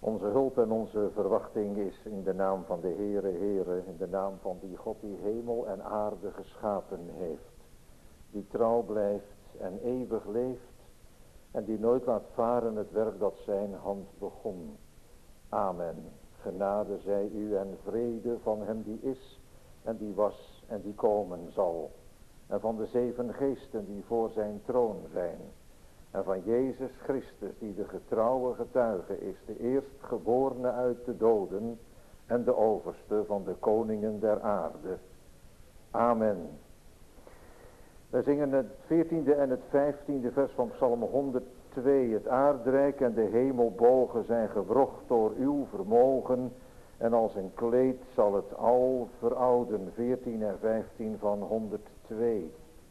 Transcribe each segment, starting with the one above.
Onze hulp en onze verwachting is in de naam van de Heere, in de naam van die God die hemel en aarde geschapen heeft. Die trouw blijft en eeuwig leeft en die nooit laat varen het werk dat zijn hand begon. Amen. Genade zij u en vrede van hem die is en die was en die komen zal. En van de 7 geesten die voor zijn troon zijn. En van Jezus Christus die de getrouwe getuige is, de eerstgeborene uit de doden en de overste van de koningen der aarde. Amen. We zingen het 14e en het 15e vers van Psalm 102. Het aardrijk en de hemelbogen zijn gewrocht door uw vermogen. En als een kleed zal het al verouden. 14 en 15 van 102.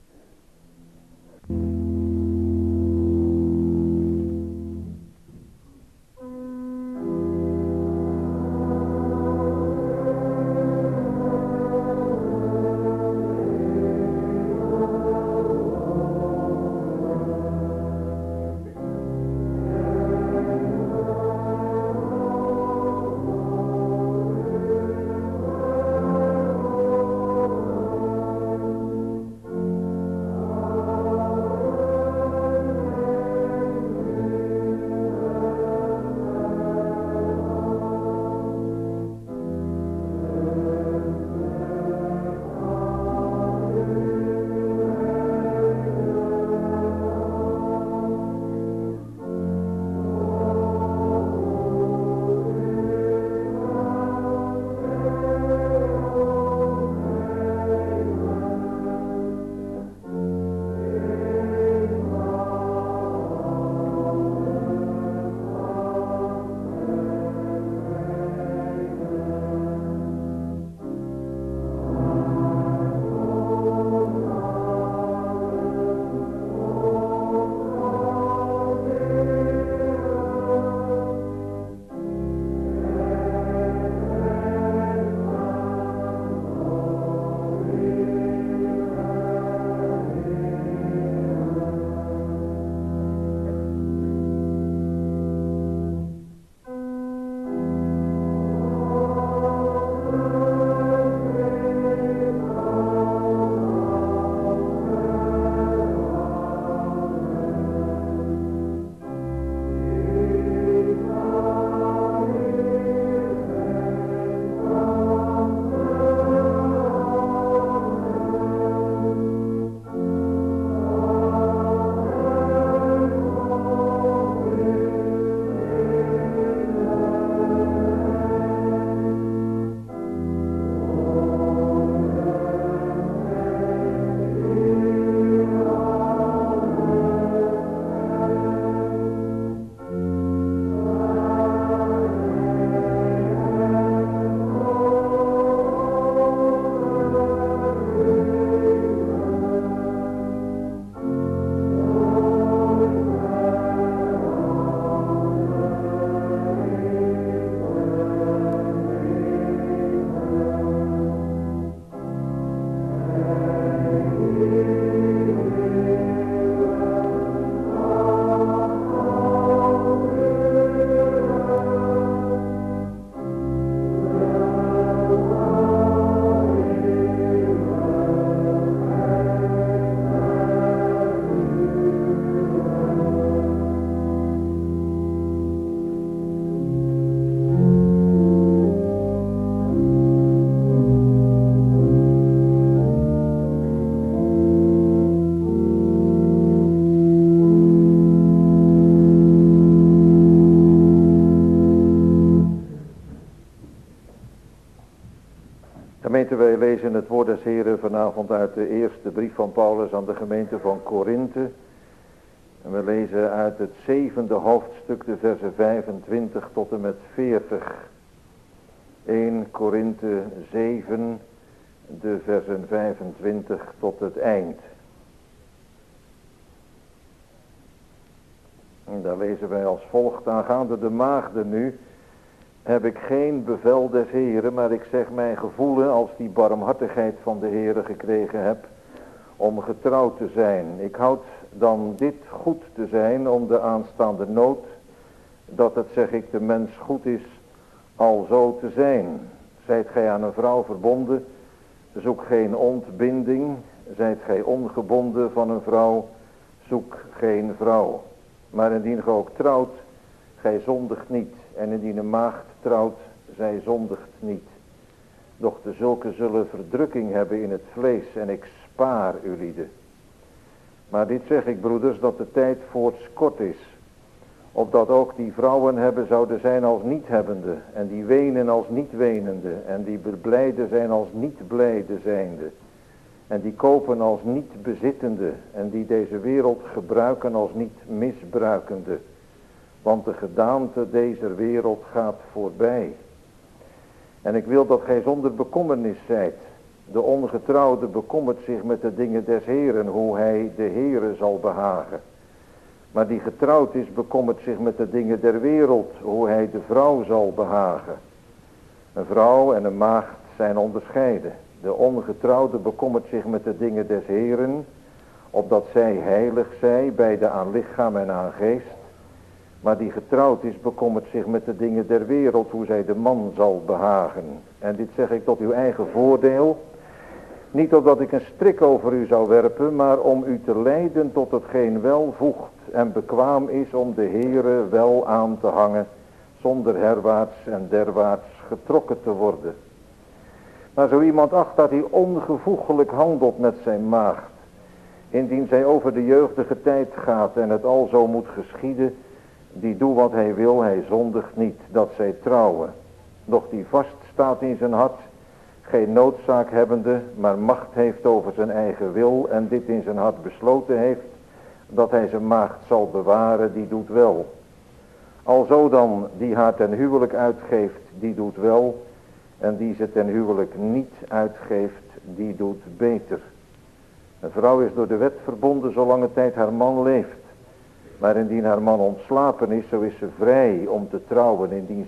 Gemeente, wij lezen het woord des Heren vanavond uit de eerste brief van Paulus aan de gemeente van Korinthe. En we lezen uit het 7e hoofdstuk de versen 25 tot en met 40. 1 Korinthe 7, de versen 25 tot het eind. En daar lezen wij als volgt: aangaande de maagden nu heb ik geen bevel des Heren, maar ik zeg mijn gevoelen als die barmhartigheid van de Heren gekregen heb, om getrouwd te zijn. Ik houd dan dit goed te zijn om de aanstaande nood dat het, zeg ik, de mens goed is al zo te zijn. Zijt gij aan een vrouw verbonden, zoek geen ontbinding. Zijt gij ongebonden van een vrouw, zoek geen vrouw. Maar indien gij ook trouwt, gij zondigt niet. En indien een maagd trouwt, zij zondigt niet. Doch de zulke zullen verdrukking hebben in het vlees, en ik spaar u lieden. Maar dit zeg ik, broeders, dat de tijd voorts kort is, opdat ook die vrouwen hebben zouden zijn als niet hebbende, en die wenen als niet wenende, en die blijde zijn als niet blijde zijnde, en die kopen als niet bezittende, en die deze wereld gebruiken als niet misbruikende. Want de gedaante deze wereld gaat voorbij. En ik wil dat gij zonder bekommernis zijt. De ongetrouwde bekommert zich met de dingen des Heeren, hoe hij de Heere zal behagen. Maar die getrouwd is, bekommert zich met de dingen der wereld, hoe hij de vrouw zal behagen. Een vrouw en een maagd zijn onderscheiden. De ongetrouwde bekommert zich met de dingen des Heeren, opdat zij heilig zij, beide aan lichaam en aan geest. Maar die getrouwd is, bekommert zich met de dingen der wereld, hoe zij de man zal behagen. En dit zeg ik tot uw eigen voordeel. Niet opdat ik een strik over u zou werpen, maar om u te leiden tot hetgeen wel voegt en bekwaam is om de Heere wel aan te hangen, zonder herwaarts en derwaarts getrokken te worden. Maar zo iemand acht dat hij ongevoeglijk handelt met zijn maagd, indien zij over de jeugdige tijd gaat en het al zo moet geschieden, die doet wat hij wil, hij zondigt niet, dat zij trouwen. Doch die vast staat in zijn hart, geen noodzaak hebbende, maar macht heeft over zijn eigen wil en dit in zijn hart besloten heeft, dat hij zijn maagd zal bewaren, die doet wel. Alzo dan, die haar ten huwelijk uitgeeft, die doet wel, en die ze ten huwelijk niet uitgeeft, die doet beter. Een vrouw is door de wet verbonden zolang tijd haar man leeft. Maar indien haar man ontslapen is, zo is ze vrij om te trouwen indien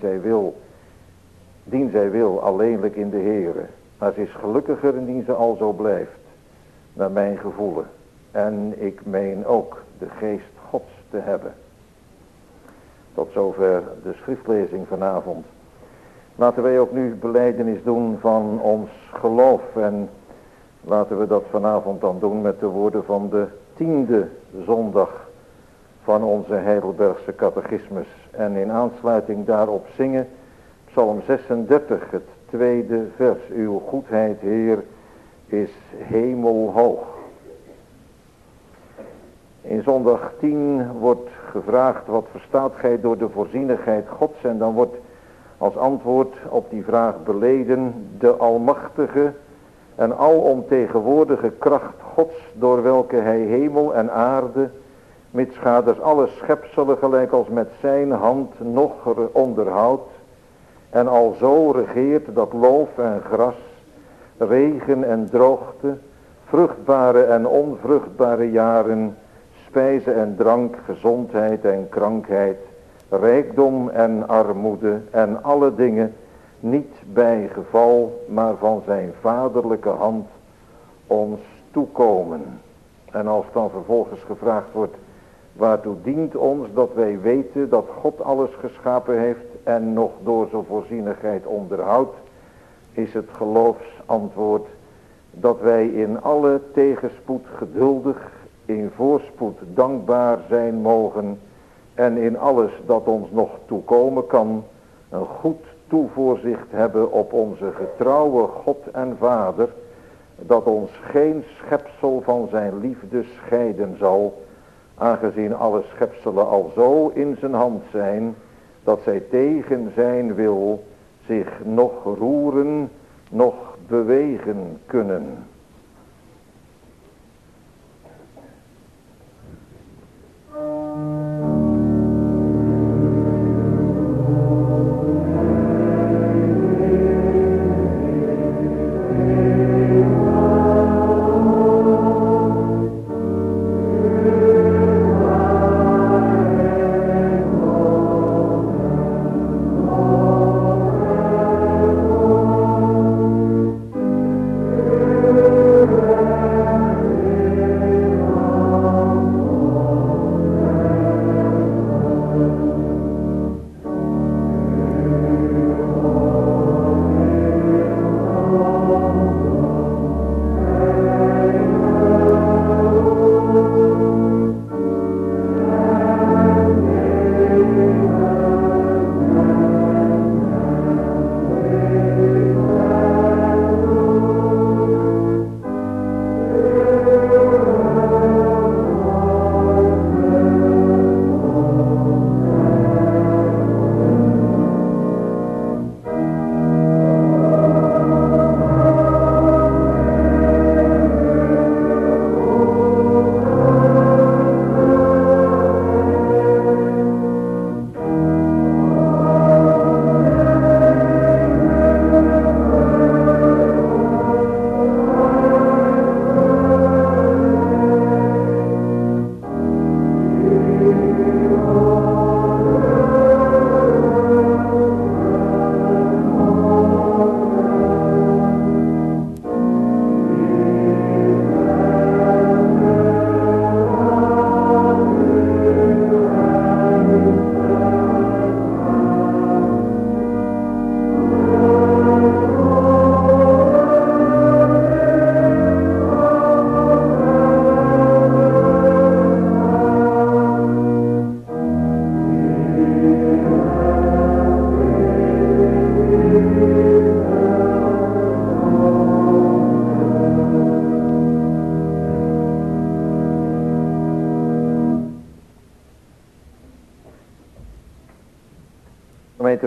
zij wil, alleenlijk in de Heere. Maar ze is gelukkiger indien ze al zo blijft, naar mijn gevoelen. En ik meen ook de geest Gods te hebben. Tot zover de schriftlezing vanavond. Laten wij ook nu belijdenis doen van ons geloof. En laten we dat vanavond dan doen met de woorden van de 10e zondag van onze Heidelbergse catechismus. En in aansluiting daarop zingen Psalm 36, het 2e vers. Uw goedheid, Heer, is hemelhoog. In zondag 10 wordt gevraagd, wat verstaat gij door de voorzienigheid Gods? En dan wordt als antwoord op die vraag beleden de almachtige en alomtegenwoordige kracht Gods, door welke hij hemel en aarde, mitsgaders alle schepselen gelijk als met zijn hand nog onderhoudt, en alzo regeert dat loof en gras, regen en droogte, vruchtbare en onvruchtbare jaren, spijze en drank, gezondheid en krankheid, rijkdom en armoede en alle dingen, niet bij geval, maar van zijn vaderlijke hand ons toekomen. En als dan vervolgens gevraagd wordt, waartoe dient ons dat wij weten dat God alles geschapen heeft en nog door zijn voorzienigheid onderhoudt, is het geloofsantwoord dat wij in alle tegenspoed geduldig, in voorspoed dankbaar zijn mogen en in alles dat ons nog toekomen kan, een goed toevoorzicht hebben op onze getrouwe God en Vader, dat ons geen schepsel van zijn liefde scheiden zal, aangezien alle schepselen al zo in zijn hand zijn, dat zij tegen zijn wil zich nog roeren, nog bewegen kunnen.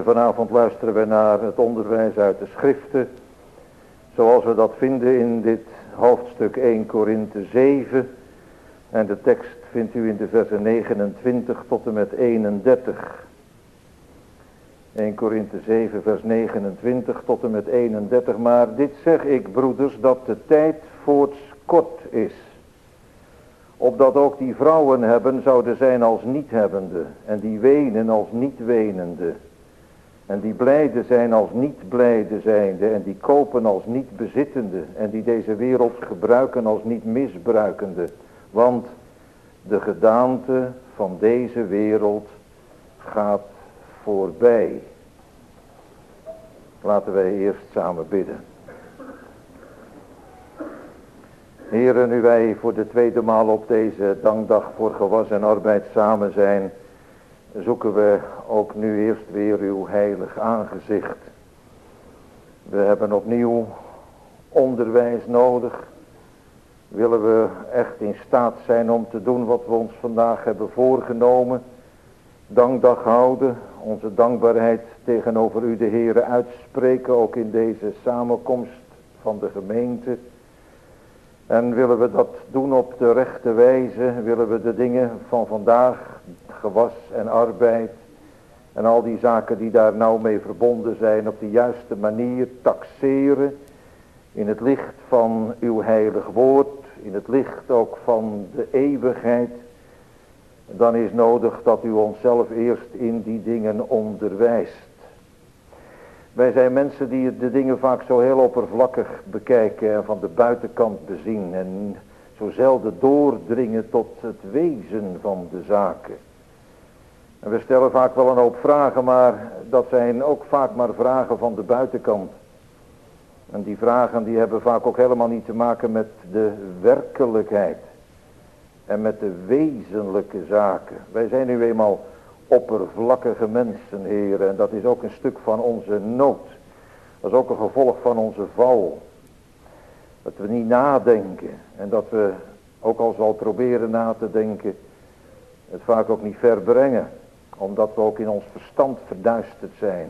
gemeente, vanavond luisteren we naar het onderwijs uit de schriften, zoals we dat vinden in dit hoofdstuk 1 Korinthe 7. En de tekst vindt u in de versen 29 tot en met 31. 1 Korinthe 7 vers 29 tot en met 31. Maar dit zeg ik, broeders, dat de tijd voorts kort is. Opdat ook die vrouwen hebben zouden zijn als niet hebbende. En die wenen als niet wenende. En die blijde zijn als niet blijde zijnde. En die kopen als niet bezittende. En die deze wereld gebruiken als niet misbruikende. Want de gedaante van deze wereld gaat voorbij. Laten wij eerst samen bidden. Heere, nu wij voor de tweede maal op deze dankdag voor gewas en arbeid samen zijn, zoeken we ook nu eerst weer uw heilig aangezicht. We hebben opnieuw onderwijs nodig. Willen we echt in staat zijn om te doen wat we ons vandaag hebben voorgenomen. Dankdag houden, onze dankbaarheid tegenover u de Heere uitspreken, ook in deze samenkomst van de gemeente. En willen we dat doen op de rechte wijze, willen we de dingen van vandaag, gewas en arbeid en al die zaken die daar nou mee verbonden zijn, op de juiste manier taxeren in het licht van uw heilig woord, in het licht ook van de eeuwigheid. Dan is nodig dat u onszelf eerst in die dingen onderwijst. Wij zijn mensen die de dingen vaak zo heel oppervlakkig bekijken en van de buitenkant bezien. En zo zelden doordringen tot het wezen van de zaken. En we stellen vaak wel een hoop vragen, maar dat zijn ook vaak maar vragen van de buitenkant. En die vragen die hebben vaak ook helemaal niet te maken met de werkelijkheid. En met de wezenlijke zaken. Wij zijn nu eenmaal oppervlakkige mensen, heren. En dat is ook een stuk van onze nood. Dat is ook een gevolg van onze val. Dat we niet nadenken. En dat we, ook als we al proberen na te denken, het vaak ook niet ver brengen. Omdat we ook in ons verstand verduisterd zijn.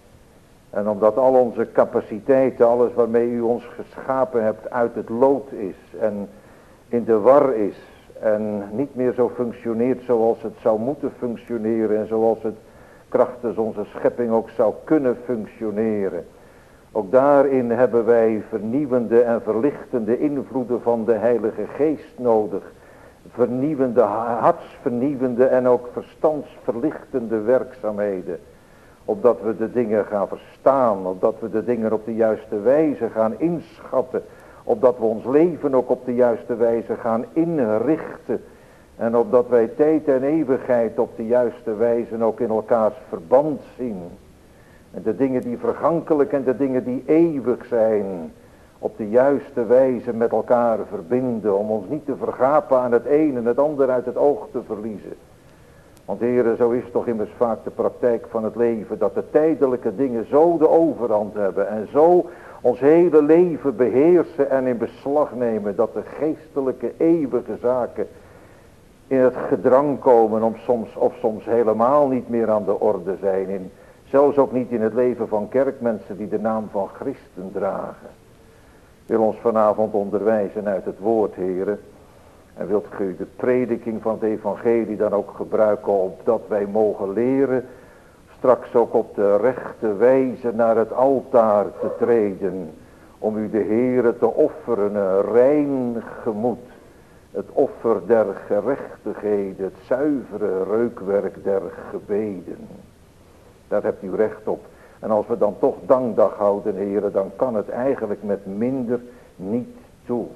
En omdat al onze capaciteiten, alles waarmee u ons geschapen hebt, uit het lood is. En in de war is. En niet meer zo functioneert zoals het zou moeten functioneren. En zoals het krachtens onze schepping ook zou kunnen functioneren. Ook daarin hebben wij vernieuwende en verlichtende invloeden van de Heilige Geest nodig. Vernieuwende, hartsvernieuwende en ook verstandsverlichtende werkzaamheden. Opdat we de dingen gaan verstaan. Opdat we de dingen op de juiste wijze gaan inschatten. Opdat we ons leven ook op de juiste wijze gaan inrichten. En opdat wij tijd en eeuwigheid op de juiste wijze ook in elkaars verband zien. En de dingen die vergankelijk en de dingen die eeuwig zijn, op de juiste wijze met elkaar verbinden. Om ons niet te vergapen aan het een en het ander uit het oog te verliezen. Want heren, zo is toch immers vaak de praktijk van het leven. Dat de tijdelijke dingen zo de overhand hebben. En zo ons hele leven beheersen en in beslag nemen. Dat de geestelijke eeuwige zaken in het gedrang komen. Of soms helemaal niet meer aan de orde zijn. Zelfs ook niet in het leven van kerkmensen die de naam van Christen dragen. Wil ons vanavond onderwijzen uit het woord, heren. En wilt u de prediking van het evangelie dan ook gebruiken opdat wij mogen leren straks ook op de rechte wijze naar het altaar te treden. Om u de Heere te offeren, een rein gemoed. Het offer der gerechtigheden, het zuivere reukwerk der gebeden. Daar hebt u recht op. En als we dan toch dankdag houden, heren, dan kan het eigenlijk met minder niet toe.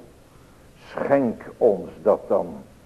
Schenk ons dat dan,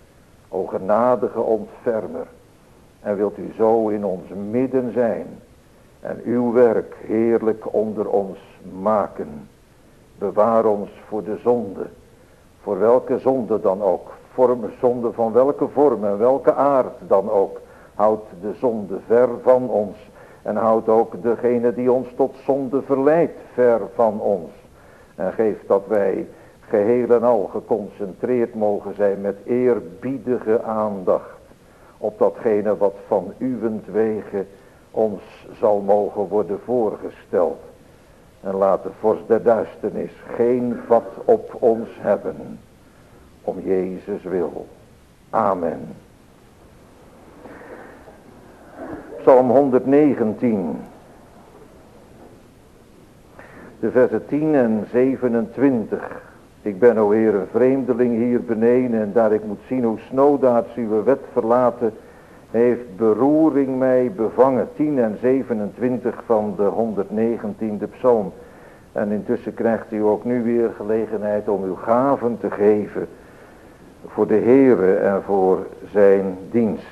o genadige ontfermer. En wilt u zo in ons midden zijn. En uw werk heerlijk onder ons maken. Bewaar ons voor de zonde. Voor welke zonde dan ook. Zonde van welke vorm en welke aard dan ook. Houd de zonde ver van ons. En houd ook degene die ons tot zonde verleidt ver van ons. En geef dat wij geheel en al geconcentreerd mogen zijn met eerbiedige aandacht op datgene wat van uwentwege ons zal mogen worden voorgesteld. En laat de vorst der duisternis geen vat op ons hebben, om Jezus wil. Amen. Psalm 119. De versen 10 en 27. Ik ben, o Heer, een vreemdeling hier beneden, en daar ik moet zien hoe snoodaards uw wet verlaten, heeft beroering mij bevangen. 10 en 27 van de 119e psalm. En intussen krijgt u ook nu weer gelegenheid om uw gaven te geven voor de Heere en voor zijn dienst.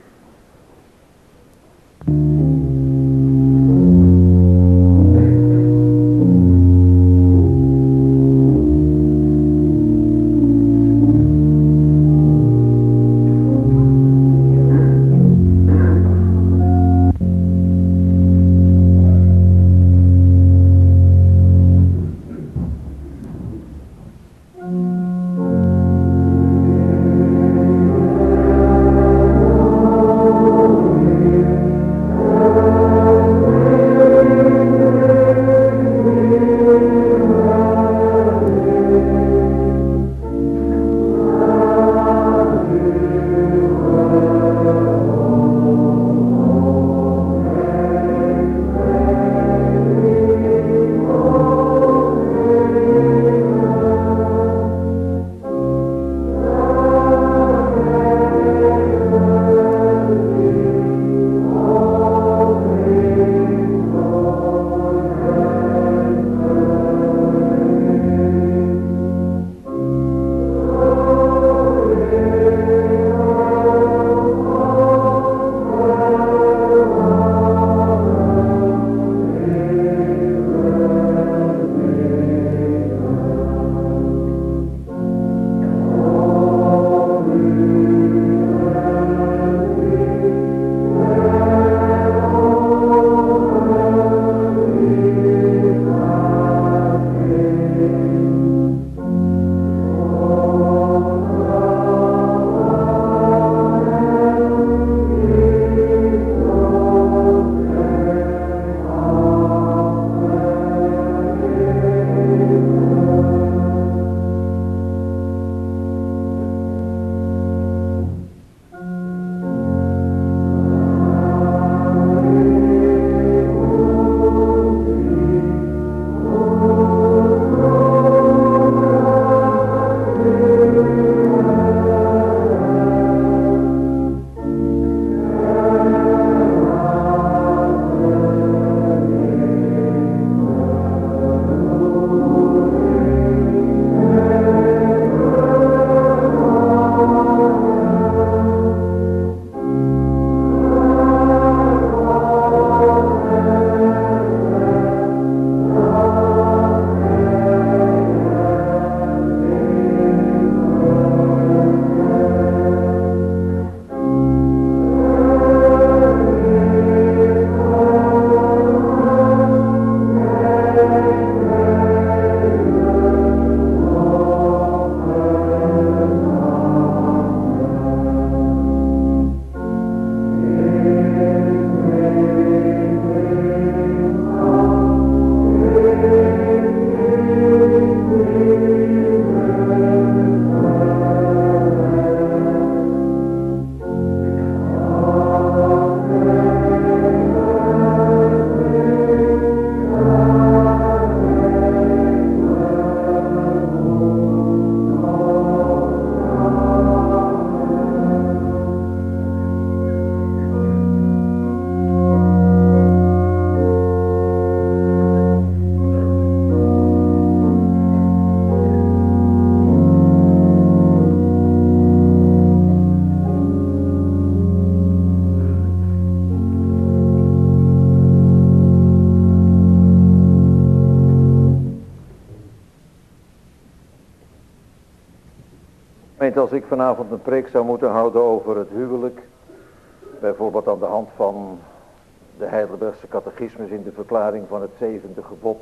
Als ik vanavond een preek zou moeten houden over het huwelijk, bijvoorbeeld aan de hand van de Heidelbergse catechismus in de verklaring van het 7e gebod,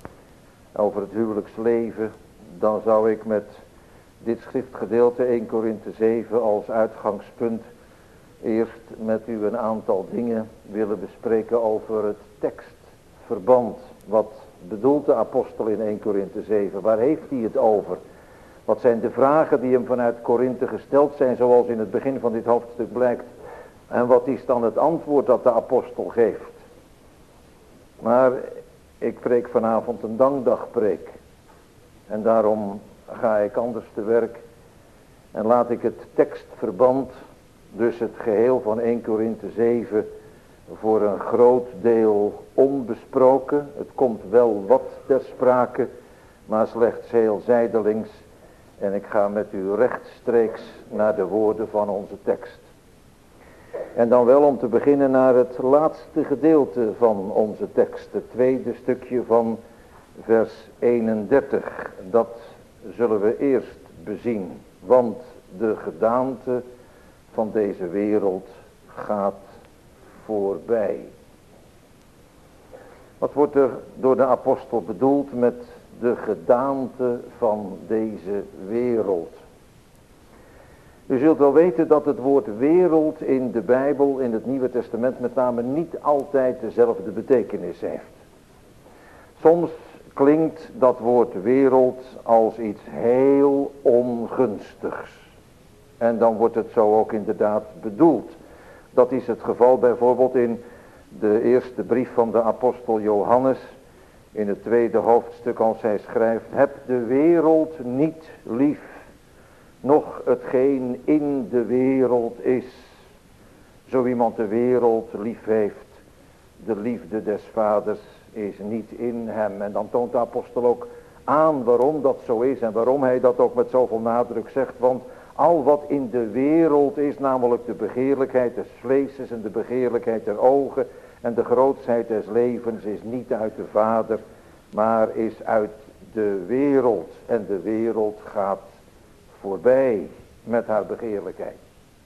over het huwelijksleven, dan zou ik met dit schriftgedeelte 1 Korinthe 7 als uitgangspunt eerst met u een aantal dingen willen bespreken over het tekstverband. Wat bedoelt de apostel in 1 Korinthe 7? Waar heeft hij het over? Wat zijn de vragen die hem vanuit Korinthe gesteld zijn, zoals in het begin van dit hoofdstuk blijkt? En wat is dan het antwoord dat de apostel geeft? Maar ik preek vanavond een dankdagpreek. En daarom ga ik anders te werk. En laat ik het tekstverband, dus het geheel van 1 Korinthe 7, voor een groot deel onbesproken. Het komt wel wat ter sprake, maar slechts heel zijdelings. En ik ga met u rechtstreeks naar de woorden van onze tekst. En dan wel om te beginnen naar het laatste gedeelte van onze tekst. Het tweede stukje van vers 31. Dat zullen we eerst bezien. Want de gedaante van deze wereld gaat voorbij. Wat wordt er door de apostel bedoeld met de gedaante van deze wereld? U zult wel weten dat het woord wereld in de Bijbel, in het Nieuwe Testament met name, niet altijd dezelfde betekenis heeft. Soms klinkt dat woord wereld als iets heel ongunstigs. En dan wordt het zo ook inderdaad bedoeld. Dat is het geval bijvoorbeeld in de eerste brief van de apostel Johannes. In het tweede hoofdstuk als hij schrijft: heb de wereld niet lief, noch hetgeen in de wereld is. Zo iemand de wereld lief heeft, de liefde des vaders is niet in hem. En dan toont de apostel ook aan waarom dat zo is en waarom hij dat ook met zoveel nadruk zegt. Want al wat in de wereld is, namelijk de begeerlijkheid des vleeses en de begeerlijkheid der ogen en de grootsheid des levens, is niet uit de Vader, maar is uit de wereld. En de wereld gaat voorbij met haar begeerlijkheid.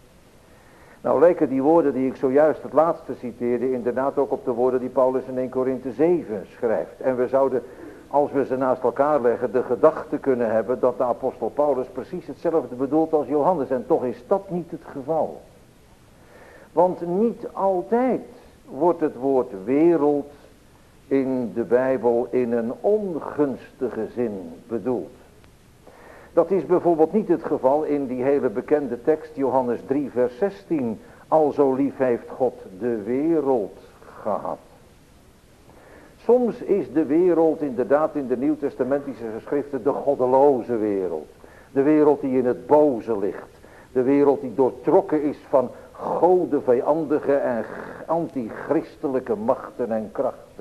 Nou lijken die woorden die ik zojuist het laatste citeerde inderdaad ook op de woorden die Paulus in 1 Korinthe 7 schrijft. En we zouden, als we ze naast elkaar leggen, de gedachte kunnen hebben dat de apostel Paulus precies hetzelfde bedoelt als Johannes. En toch is dat niet het geval. Want niet altijd wordt het woord wereld in de Bijbel in een ongunstige zin bedoeld. Dat is bijvoorbeeld niet het geval in die hele bekende tekst, Johannes 3 vers 16. Alzo lief heeft God de wereld gehad. Soms is de wereld inderdaad in de nieuwtestamentische geschriften de goddeloze wereld. De wereld die in het boze ligt. De wereld die doortrokken is van godenvijandige en antichristelijke machten en krachten.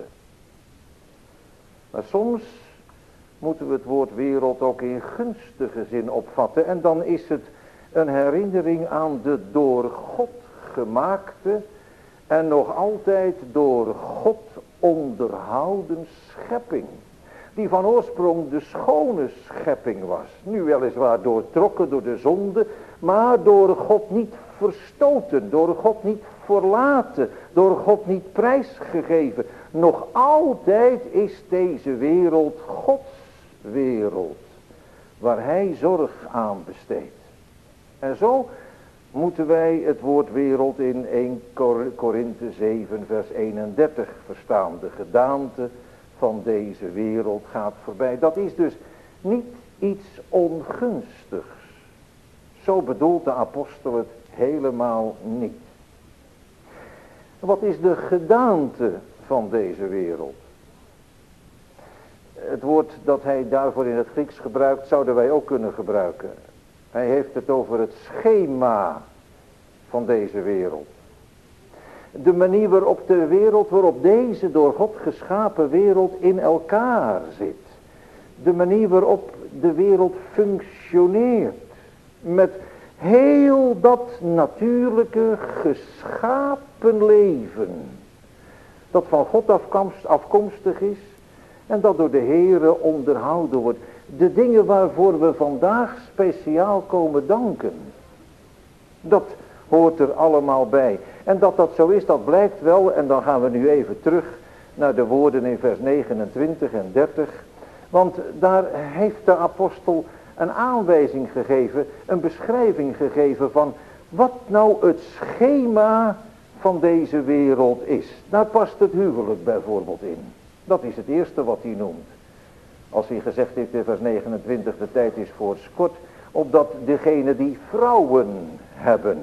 Maar soms moeten we het woord wereld ook in gunstige zin opvatten. En dan is het een herinnering aan de door God gemaakte en nog altijd door God onderhouden schepping. Die van oorsprong de schone schepping was. Nu weliswaar doortrokken door de zonde, maar door God niet verstoten, door God niet verlaten, door God niet prijsgegeven. Nog altijd is deze wereld Gods wereld, waar hij zorg aan besteedt. En zo moeten wij het woord wereld in 1 Korinthe 7 vers 31 verstaan. De gedaante van deze wereld gaat voorbij. Dat is dus niet iets ongunstigs. Zo bedoelt de apostel het helemaal niet. Wat is de gedaante van deze wereld? Het woord dat hij daarvoor in het Grieks gebruikt, zouden wij ook kunnen gebruiken. Hij heeft het over het schema van deze wereld. De manier waarop deze door God geschapen wereld in elkaar zit. De manier waarop de wereld functioneert. Met heel dat natuurlijke geschapen leven. Dat van God afkomstig is. En dat door de Heere onderhouden wordt. De dingen waarvoor we vandaag speciaal komen danken. Dat hoort er allemaal bij. En dat dat zo is, dat blijkt wel. En dan gaan we nu even terug naar de woorden in vers 29 en 30. Want daar heeft de apostel een aanwijzing gegeven, een beschrijving gegeven van wat nou het schema van deze wereld is. Daar past het huwelijk bijvoorbeeld in. Dat is het eerste wat hij noemt. Als hij gezegd heeft in vers 29, de tijd is voorts kort, opdat degene die vrouwen hebben.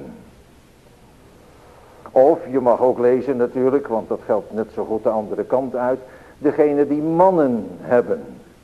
Of je mag ook lezen natuurlijk, want dat geldt net zo goed de andere kant uit, degene die mannen hebben.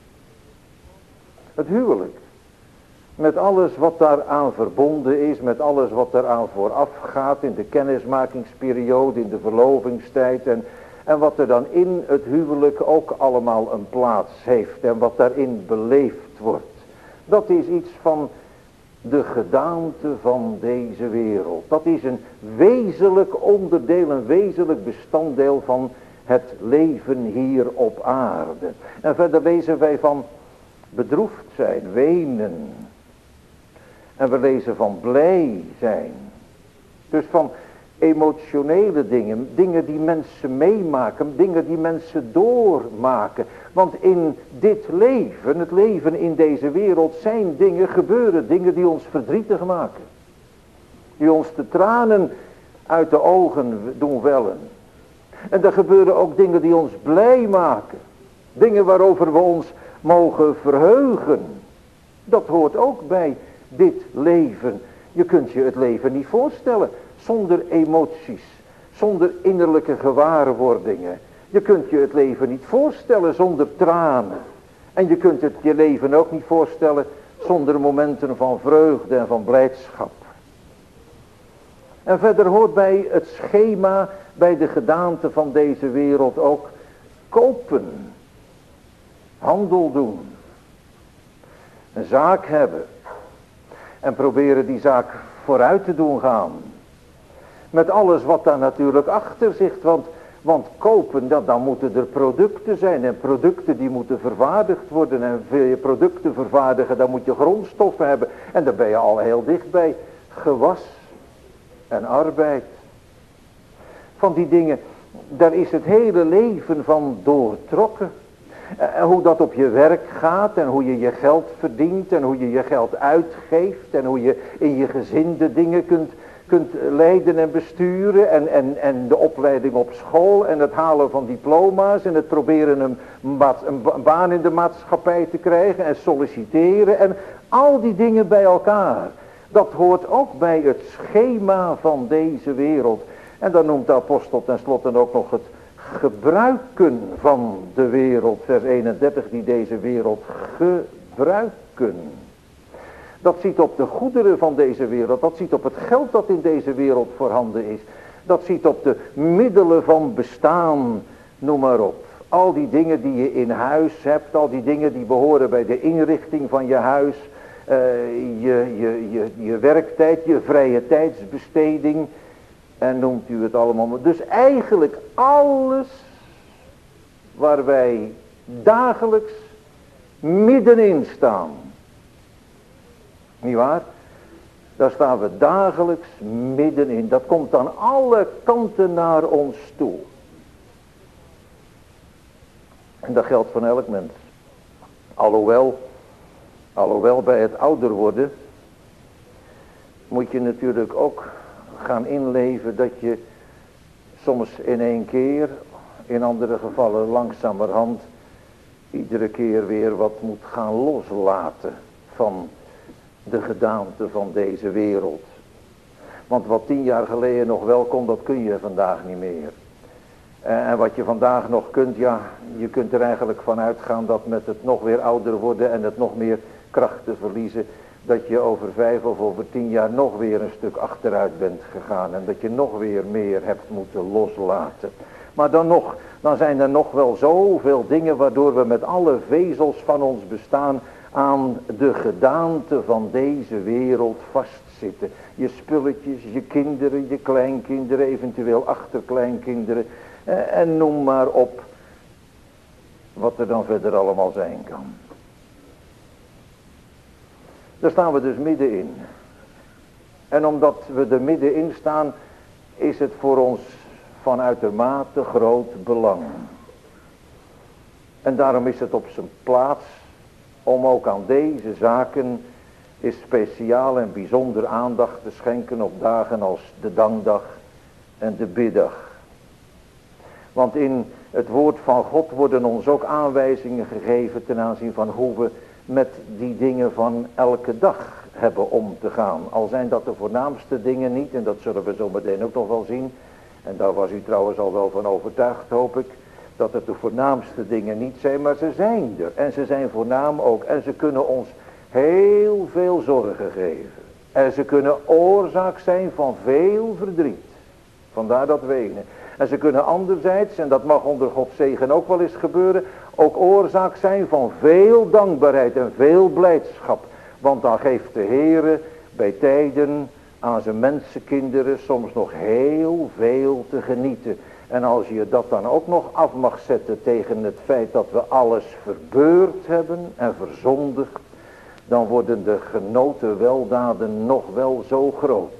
Het huwelijk. Met alles wat daaraan verbonden is, met alles wat eraan vooraf gaat in de kennismakingsperiode, in de verlovingstijd en wat er dan in het huwelijk ook allemaal een plaats heeft en wat daarin beleefd wordt. Dat is iets van de gedaante van deze wereld. Dat is een wezenlijk onderdeel, een wezenlijk bestanddeel van het leven hier op aarde. En verder lezen wij van bedroefd zijn, wenen. En we lezen van blij zijn. Dus van emotionele dingen, dingen die mensen meemaken, dingen die mensen doormaken. Want in dit leven, het leven in deze wereld, zijn dingen, gebeuren dingen die ons verdrietig maken. Die ons de tranen uit de ogen doen wellen. En er gebeuren ook dingen die ons blij maken. Dingen waarover we ons mogen verheugen. Dat hoort ook bij dit leven. Je kunt je het leven niet voorstellen zonder emoties, zonder innerlijke gewaarwordingen. Je kunt je het leven niet voorstellen zonder tranen. En je kunt het je leven ook niet voorstellen zonder momenten van vreugde en van blijdschap. En verder hoort bij het schema, bij de gedaante van deze wereld ook kopen, handel doen, een zaak hebben en proberen die zaak vooruit te doen gaan. Met alles wat daar natuurlijk achter zit, want kopen, dan moeten er producten zijn en producten die moeten vervaardigd worden en wil je producten vervaardigen, dan moet je grondstoffen hebben en dan ben je al heel dichtbij gewas en arbeid. Van die dingen, daar is het hele leven van doortrokken. En hoe dat op je werk gaat en hoe je je geld verdient en hoe je je geld uitgeeft en hoe je in je gezin de dingen kunt leiden en besturen en de opleiding op school en het halen van diploma's en het proberen een baan in de maatschappij te krijgen en solliciteren en al die dingen bij elkaar. Dat hoort ook bij het schema van deze wereld. En dan noemt de apostel tenslotte ook nog het gebruiken van de wereld, vers 31, die deze wereld gebruiken. Dat ziet op de goederen van deze wereld, dat ziet op het geld dat in deze wereld voorhanden is. Dat ziet op de middelen van bestaan, noem maar op. Al die dingen die je in huis hebt, al die dingen die behoren bij de inrichting van je huis, je werktijd, je vrije tijdsbesteding. En noemt u het allemaal maar. Dus eigenlijk alles waar wij dagelijks middenin staan. Niet waar? Daar staan we dagelijks middenin. Dat komt aan alle kanten naar ons toe. En dat geldt van elk mens. Alhoewel bij het ouder worden moet je natuurlijk ook gaan inleven dat je soms in één keer, in andere gevallen langzamerhand, iedere keer weer wat moet gaan loslaten van de gedaante van deze wereld. Want wat 10 jaar geleden nog wel kon, dat kun je vandaag niet meer. En wat je vandaag nog kunt, ja, je kunt er eigenlijk van uitgaan dat met het nog weer ouder worden en het nog meer krachten verliezen, dat je over 5 of over 10 jaar nog weer een stuk achteruit bent gegaan. En dat je nog weer meer hebt moeten loslaten. Maar dan zijn er nog wel zoveel dingen waardoor we met alle vezels van ons bestaan aan de gedaante van deze wereld vastzitten. Je spulletjes, je kinderen, je kleinkinderen, eventueel achterkleinkinderen. En noem maar op wat er dan verder allemaal zijn kan. Daar staan we dus middenin. En omdat we er middenin staan, is het voor ons van uitermate groot belang. En daarom is het op zijn plaats om ook aan deze zaken is speciaal en bijzonder aandacht te schenken op dagen als de dankdag en de biddag. Want in het woord van God worden ons ook aanwijzingen gegeven ten aanzien van hoe we met die dingen van elke dag hebben om te gaan. Al zijn dat de voornaamste dingen niet, en dat zullen we zo meteen ook nog wel zien. En daar was u trouwens al wel van overtuigd, hoop ik, dat het de voornaamste dingen niet zijn, maar ze zijn er. En ze zijn voornaam ook. En ze kunnen ons heel veel zorgen geven. En ze kunnen oorzaak zijn van veel verdriet. Vandaar dat wenen. En ze kunnen anderzijds, en dat mag onder Gods zegen ook wel eens gebeuren, ook oorzaak zijn van veel dankbaarheid en veel blijdschap. Want dan geeft de Heere bij tijden aan zijn mensenkinderen soms nog heel veel te genieten. En als je dat dan ook nog af mag zetten tegen het feit dat we alles verbeurd hebben en verzondigd, dan worden de genoten weldaden nog wel zo groot.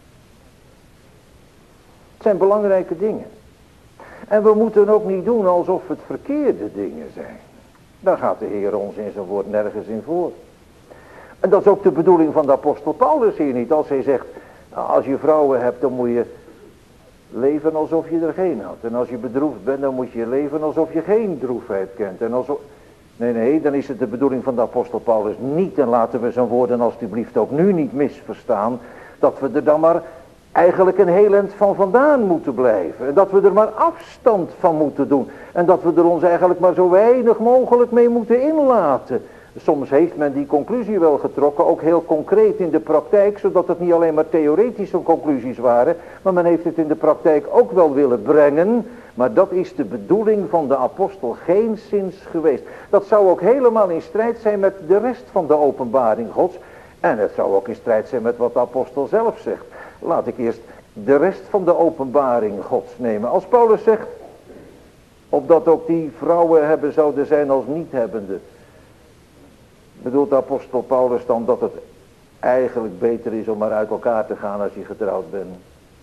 Het zijn belangrijke dingen. En we moeten ook niet doen alsof het verkeerde dingen zijn. Daar gaat de Heer ons in zijn woord nergens in voor. En dat is ook de bedoeling van de apostel Paulus hier niet. Als hij zegt, nou, als je vrouwen hebt, dan moet je leven alsof je er geen had. En als je bedroefd bent, dan moet je leven alsof je geen droefheid kent. En alsof... Nee, dan is het de bedoeling van de apostel Paulus niet. En laten we zijn woorden alstublieft ook nu niet misverstaan. Dat we er dan maar eigenlijk een heel eind van vandaan moeten blijven. En dat we er maar afstand van moeten doen. En dat we er ons eigenlijk maar zo weinig mogelijk mee moeten inlaten. Soms heeft men die conclusie wel getrokken, ook heel concreet in de praktijk, zodat het niet alleen maar theoretische conclusies waren, maar men heeft het in de praktijk ook wel willen brengen. Maar dat is de bedoeling van de apostel geenszins geweest. Dat zou ook helemaal in strijd zijn met de rest van de openbaring Gods. En het zou ook in strijd zijn met wat de apostel zelf zegt. Laat ik eerst de rest van de openbaring Gods nemen. Als Paulus zegt, opdat ook die vrouwen hebben zouden zijn als niet-hebbende. Bedoelt de apostel Paulus dan dat het eigenlijk beter is om maar uit elkaar te gaan als je getrouwd bent?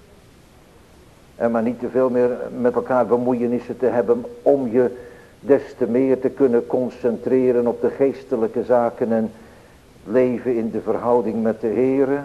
En maar niet te veel meer met elkaar bemoeienissen te hebben om je des te meer te kunnen concentreren op de geestelijke zaken en leven in de verhouding met de Heere?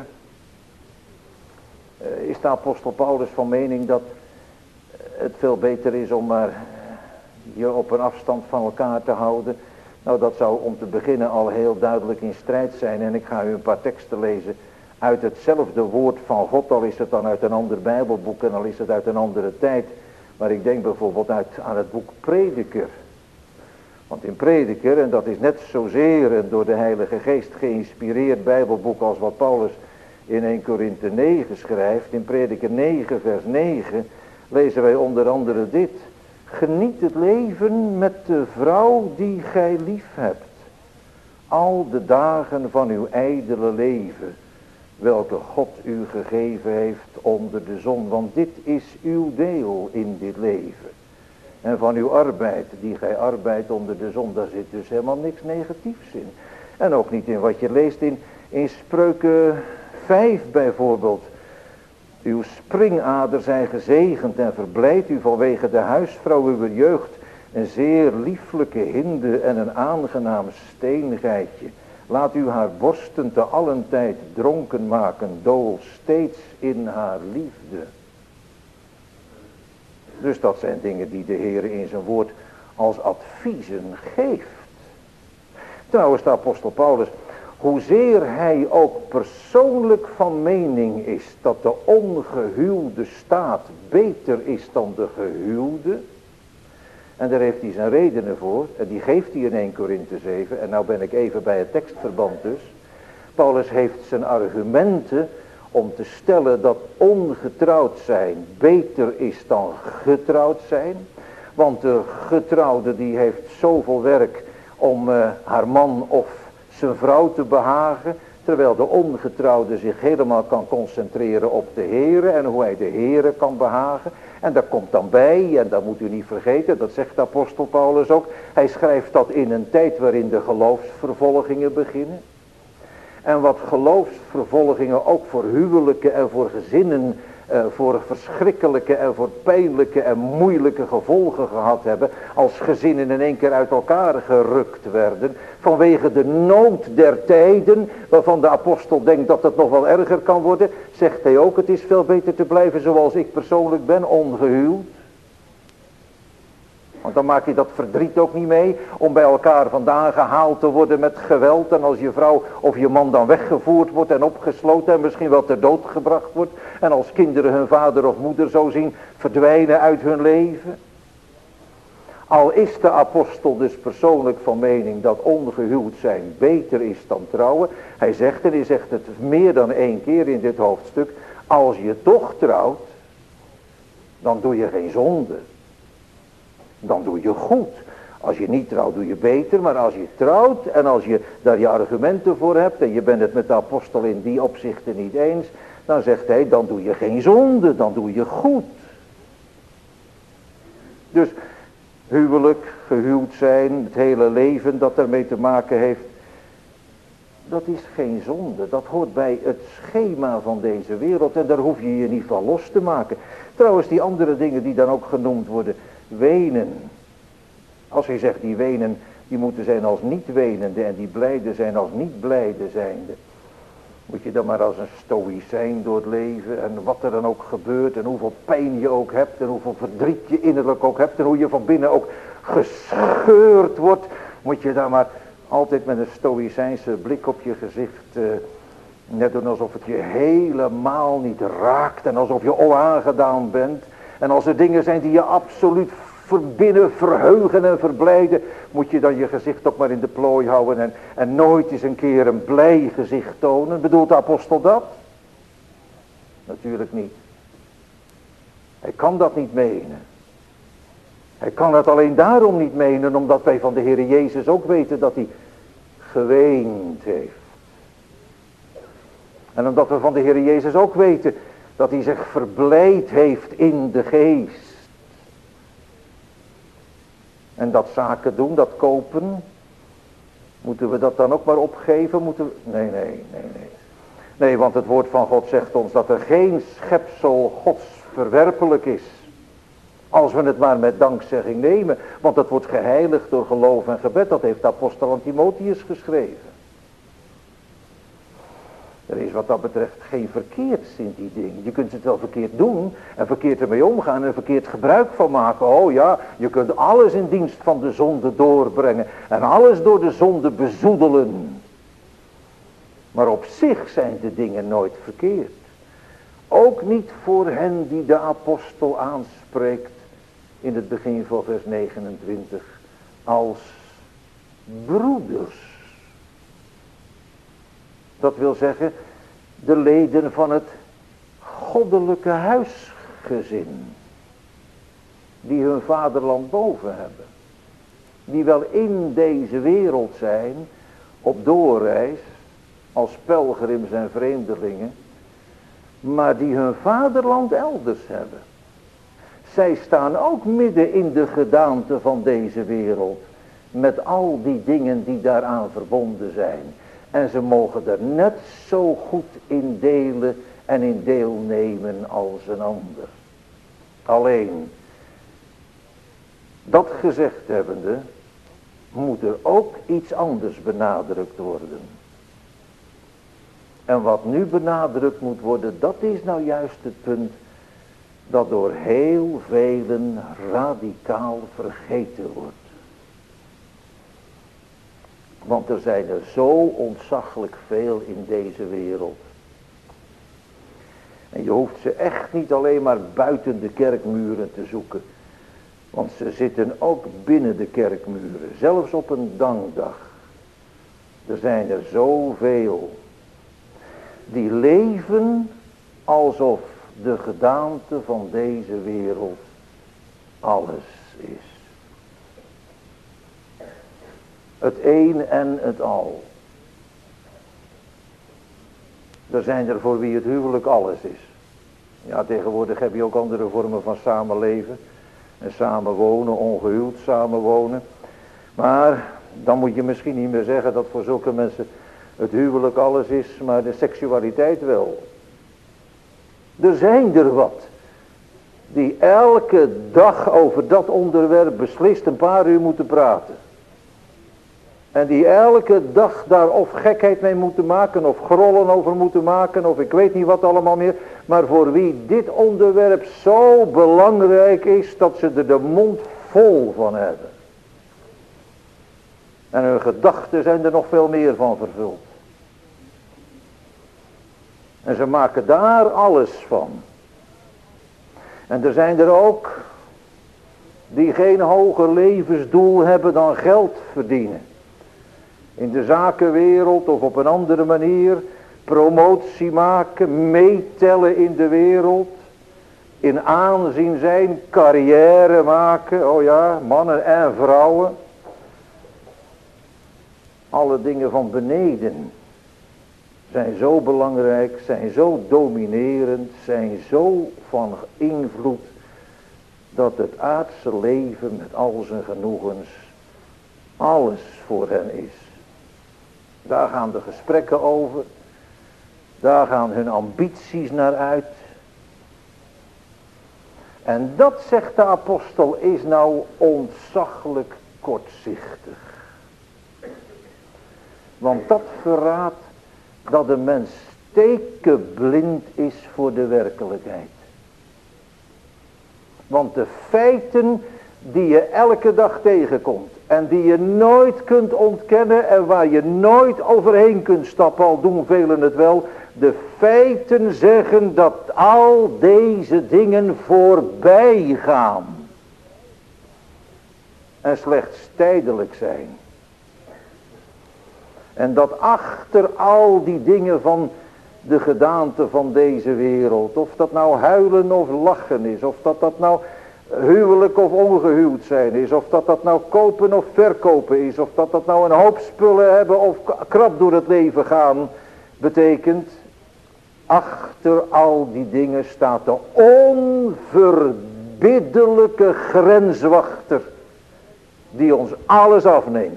Is de apostel Paulus van mening dat het veel beter is om maar je op een afstand van elkaar te houden? Nou, dat zou om te beginnen al heel duidelijk in strijd zijn. En ik ga u een paar teksten lezen uit hetzelfde woord van God. Al is het dan uit een ander Bijbelboek en al is het uit een andere tijd. Maar ik denk bijvoorbeeld aan het boek Prediker. Want in Prediker, en dat is net zozeer een door de Heilige Geest geïnspireerd Bijbelboek als wat Paulus in 1 Korinthe 9 schrijft. In Prediker 9 vers 9 lezen wij onder andere dit. Geniet het leven met de vrouw die gij lief hebt. Al de dagen van uw ijdele leven, welke God u gegeven heeft onder de zon. Want dit is uw deel in dit leven. En van uw arbeid, die gij arbeidt onder de zon, daar zit dus helemaal niks negatiefs in. En ook niet in wat je leest in Spreuken 5 bijvoorbeeld. Uw springader zijn gezegend en verblijdt u vanwege de huisvrouw uw jeugd. Een zeer lieflijke hinde en een aangenaam steengeitje. Laat u haar borsten te allen tijd dronken maken, dool steeds in haar liefde. Dus dat zijn dingen die de Heer in zijn woord als adviezen geeft. Trouwens, de apostel Paulus, hoezeer hij ook persoonlijk van mening is dat de ongehuwde staat beter is dan de gehuwde. En daar heeft hij zijn redenen voor. En die geeft hij in 1 Korinthe 7. En nou ben ik even bij het tekstverband dus. Paulus heeft zijn argumenten om te stellen dat ongetrouwd zijn beter is dan getrouwd zijn. Want de getrouwde die heeft zoveel werk om haar man of zijn vrouw te behagen, terwijl de ongetrouwde zich helemaal kan concentreren op de Heere en hoe hij de Heere kan behagen. En daar komt dan bij, en dat moet u niet vergeten, dat zegt de apostel Paulus ook, hij schrijft dat in een tijd waarin de geloofsvervolgingen beginnen. En wat geloofsvervolgingen ook voor huwelijken en voor gezinnen voor verschrikkelijke en voor pijnlijke en moeilijke gevolgen gehad hebben, als gezinnen in één keer uit elkaar gerukt werden, vanwege de nood der tijden, waarvan de apostel denkt dat het nog wel erger kan worden, zegt hij ook, het is veel beter te blijven zoals ik persoonlijk ben, ongehuwd. Want dan maak je dat verdriet ook niet mee om bij elkaar vandaan gehaald te worden met geweld. En als je vrouw of je man dan weggevoerd wordt en opgesloten en misschien wel ter dood gebracht wordt. En als kinderen hun vader of moeder zo zien verdwijnen uit hun leven. Al is de apostel dus persoonlijk van mening dat ongehuwd zijn beter is dan trouwen. Hij zegt, en hij zegt het meer dan 1 keer in dit hoofdstuk. Als je toch trouwt, dan doe je geen zonde. Dan doe je goed. Als je niet trouwt, doe je beter. Maar als je trouwt en als je daar je argumenten voor hebt en je bent het met de apostel in die opzichten niet eens, dan zegt hij, dan doe je geen zonde, dan doe je goed. Dus huwelijk, gehuwd zijn, het hele leven dat ermee te maken heeft, dat is geen zonde. Dat hoort bij het schema van deze wereld en daar hoef je je niet van los te maken. Trouwens, die andere dingen die dan ook genoemd worden, wenen. Als hij zegt die wenen, die moeten zijn als niet wenende en die blijde zijn als niet blijde zijnde. Moet je dan maar als een stoïcijn door het leven en wat er dan ook gebeurt en hoeveel pijn je ook hebt en hoeveel verdriet je innerlijk ook hebt en hoe je van binnen ook gescheurd wordt. Moet je dan maar altijd met een stoïcijnse blik op je gezicht net doen alsof het je helemaal niet raakt en alsof je onaangedaan bent. En als er dingen zijn die je absoluut binnen verheugen en verblijden, moet je dan je gezicht ook maar in de plooi houden en nooit eens een keer een blij gezicht tonen. Bedoelt de apostel dat? Natuurlijk niet. Hij kan dat niet menen. Hij kan het alleen daarom niet menen, omdat wij van de Heer Jezus ook weten dat hij geweend heeft. En omdat we van de Heer Jezus ook weten dat hij zich verblijd heeft in de geest. En dat zaken doen, dat kopen, moeten we dat dan ook maar opgeven? Nee. Nee, want het woord van God zegt ons dat er geen schepsel Gods verwerpelijk is. Als we het maar met dankzegging nemen. Want het wordt geheiligd door geloof en gebed. Dat heeft de apostel aan Timotheus geschreven. Er is wat dat betreft geen verkeerds in die dingen. Je kunt het wel verkeerd doen en verkeerd ermee omgaan en verkeerd gebruik van maken. Oh ja, je kunt alles in dienst van de zonde doorbrengen en alles door de zonde bezoedelen. Maar op zich zijn de dingen nooit verkeerd. Ook niet voor hen die de apostel aanspreekt in het begin van vers 29 als broeders. Dat wil zeggen, de leden van het goddelijke huisgezin. Die hun vaderland boven hebben. Die wel in deze wereld zijn, op doorreis, als pelgrims en vreemdelingen. Maar die hun vaderland elders hebben. Zij staan ook midden in de gedaante van deze wereld. Met al die dingen die daaraan verbonden zijn. En ze mogen er net zo goed in delen en in deelnemen als een ander. Alleen, dat gezegd hebbende, moet er ook iets anders benadrukt worden. En wat nu benadrukt moet worden, dat is nou juist het punt dat door heel velen radicaal vergeten wordt. Want er zijn er zo ontzaglijk veel in deze wereld. En je hoeft ze echt niet alleen maar buiten de kerkmuren te zoeken. Want ze zitten ook binnen de kerkmuren. Zelfs op een dankdag. Er zijn er zoveel. Die leven alsof de gedaante van deze wereld alles is. Het een en het al. Er zijn er voor wie het huwelijk alles is. Ja, tegenwoordig heb je ook andere vormen van samenleven. En samenwonen, ongehuwd samenwonen. Maar dan moet je misschien niet meer zeggen dat voor zulke mensen het huwelijk alles is, maar de seksualiteit wel. Er zijn er wat die elke dag over dat onderwerp beslist een paar uur moeten praten. En die elke dag daar of gekheid mee moeten maken, of grollen over moeten maken, of ik weet niet wat allemaal meer. Maar voor wie dit onderwerp zo belangrijk is, dat ze er de mond vol van hebben. En hun gedachten zijn er nog veel meer van vervuld. En ze maken daar alles van. En er zijn er ook die geen hoger levensdoel hebben dan geld verdienen. In de zakenwereld of op een andere manier promotie maken, meetellen in de wereld. In aanzien zijn, carrière maken, oh ja, mannen en vrouwen. Alle dingen van beneden zijn zo belangrijk, zijn zo dominerend, zijn zo van invloed, dat het aardse leven met al zijn genoegens alles voor hen is. Daar gaan de gesprekken over, daar gaan hun ambities naar uit. En dat, zegt de apostel, is nou ontzaglijk kortzichtig. Want dat verraadt dat de mens stekenblind is voor de werkelijkheid. Want de feiten die je elke dag tegenkomt en die je nooit kunt ontkennen en waar je nooit overheen kunt stappen, al doen velen het wel. De feiten zeggen dat al deze dingen voorbij gaan en slechts tijdelijk zijn. En dat achter al die dingen van de gedaante van deze wereld, of dat nou huilen of lachen is, of dat nou huwelijk of ongehuwd zijn is, of dat nou kopen of verkopen is, of dat nou een hoop spullen hebben of krap door het leven gaan, betekent, achter al die dingen staat de onverbiddelijke grenswachter, die ons alles afneemt.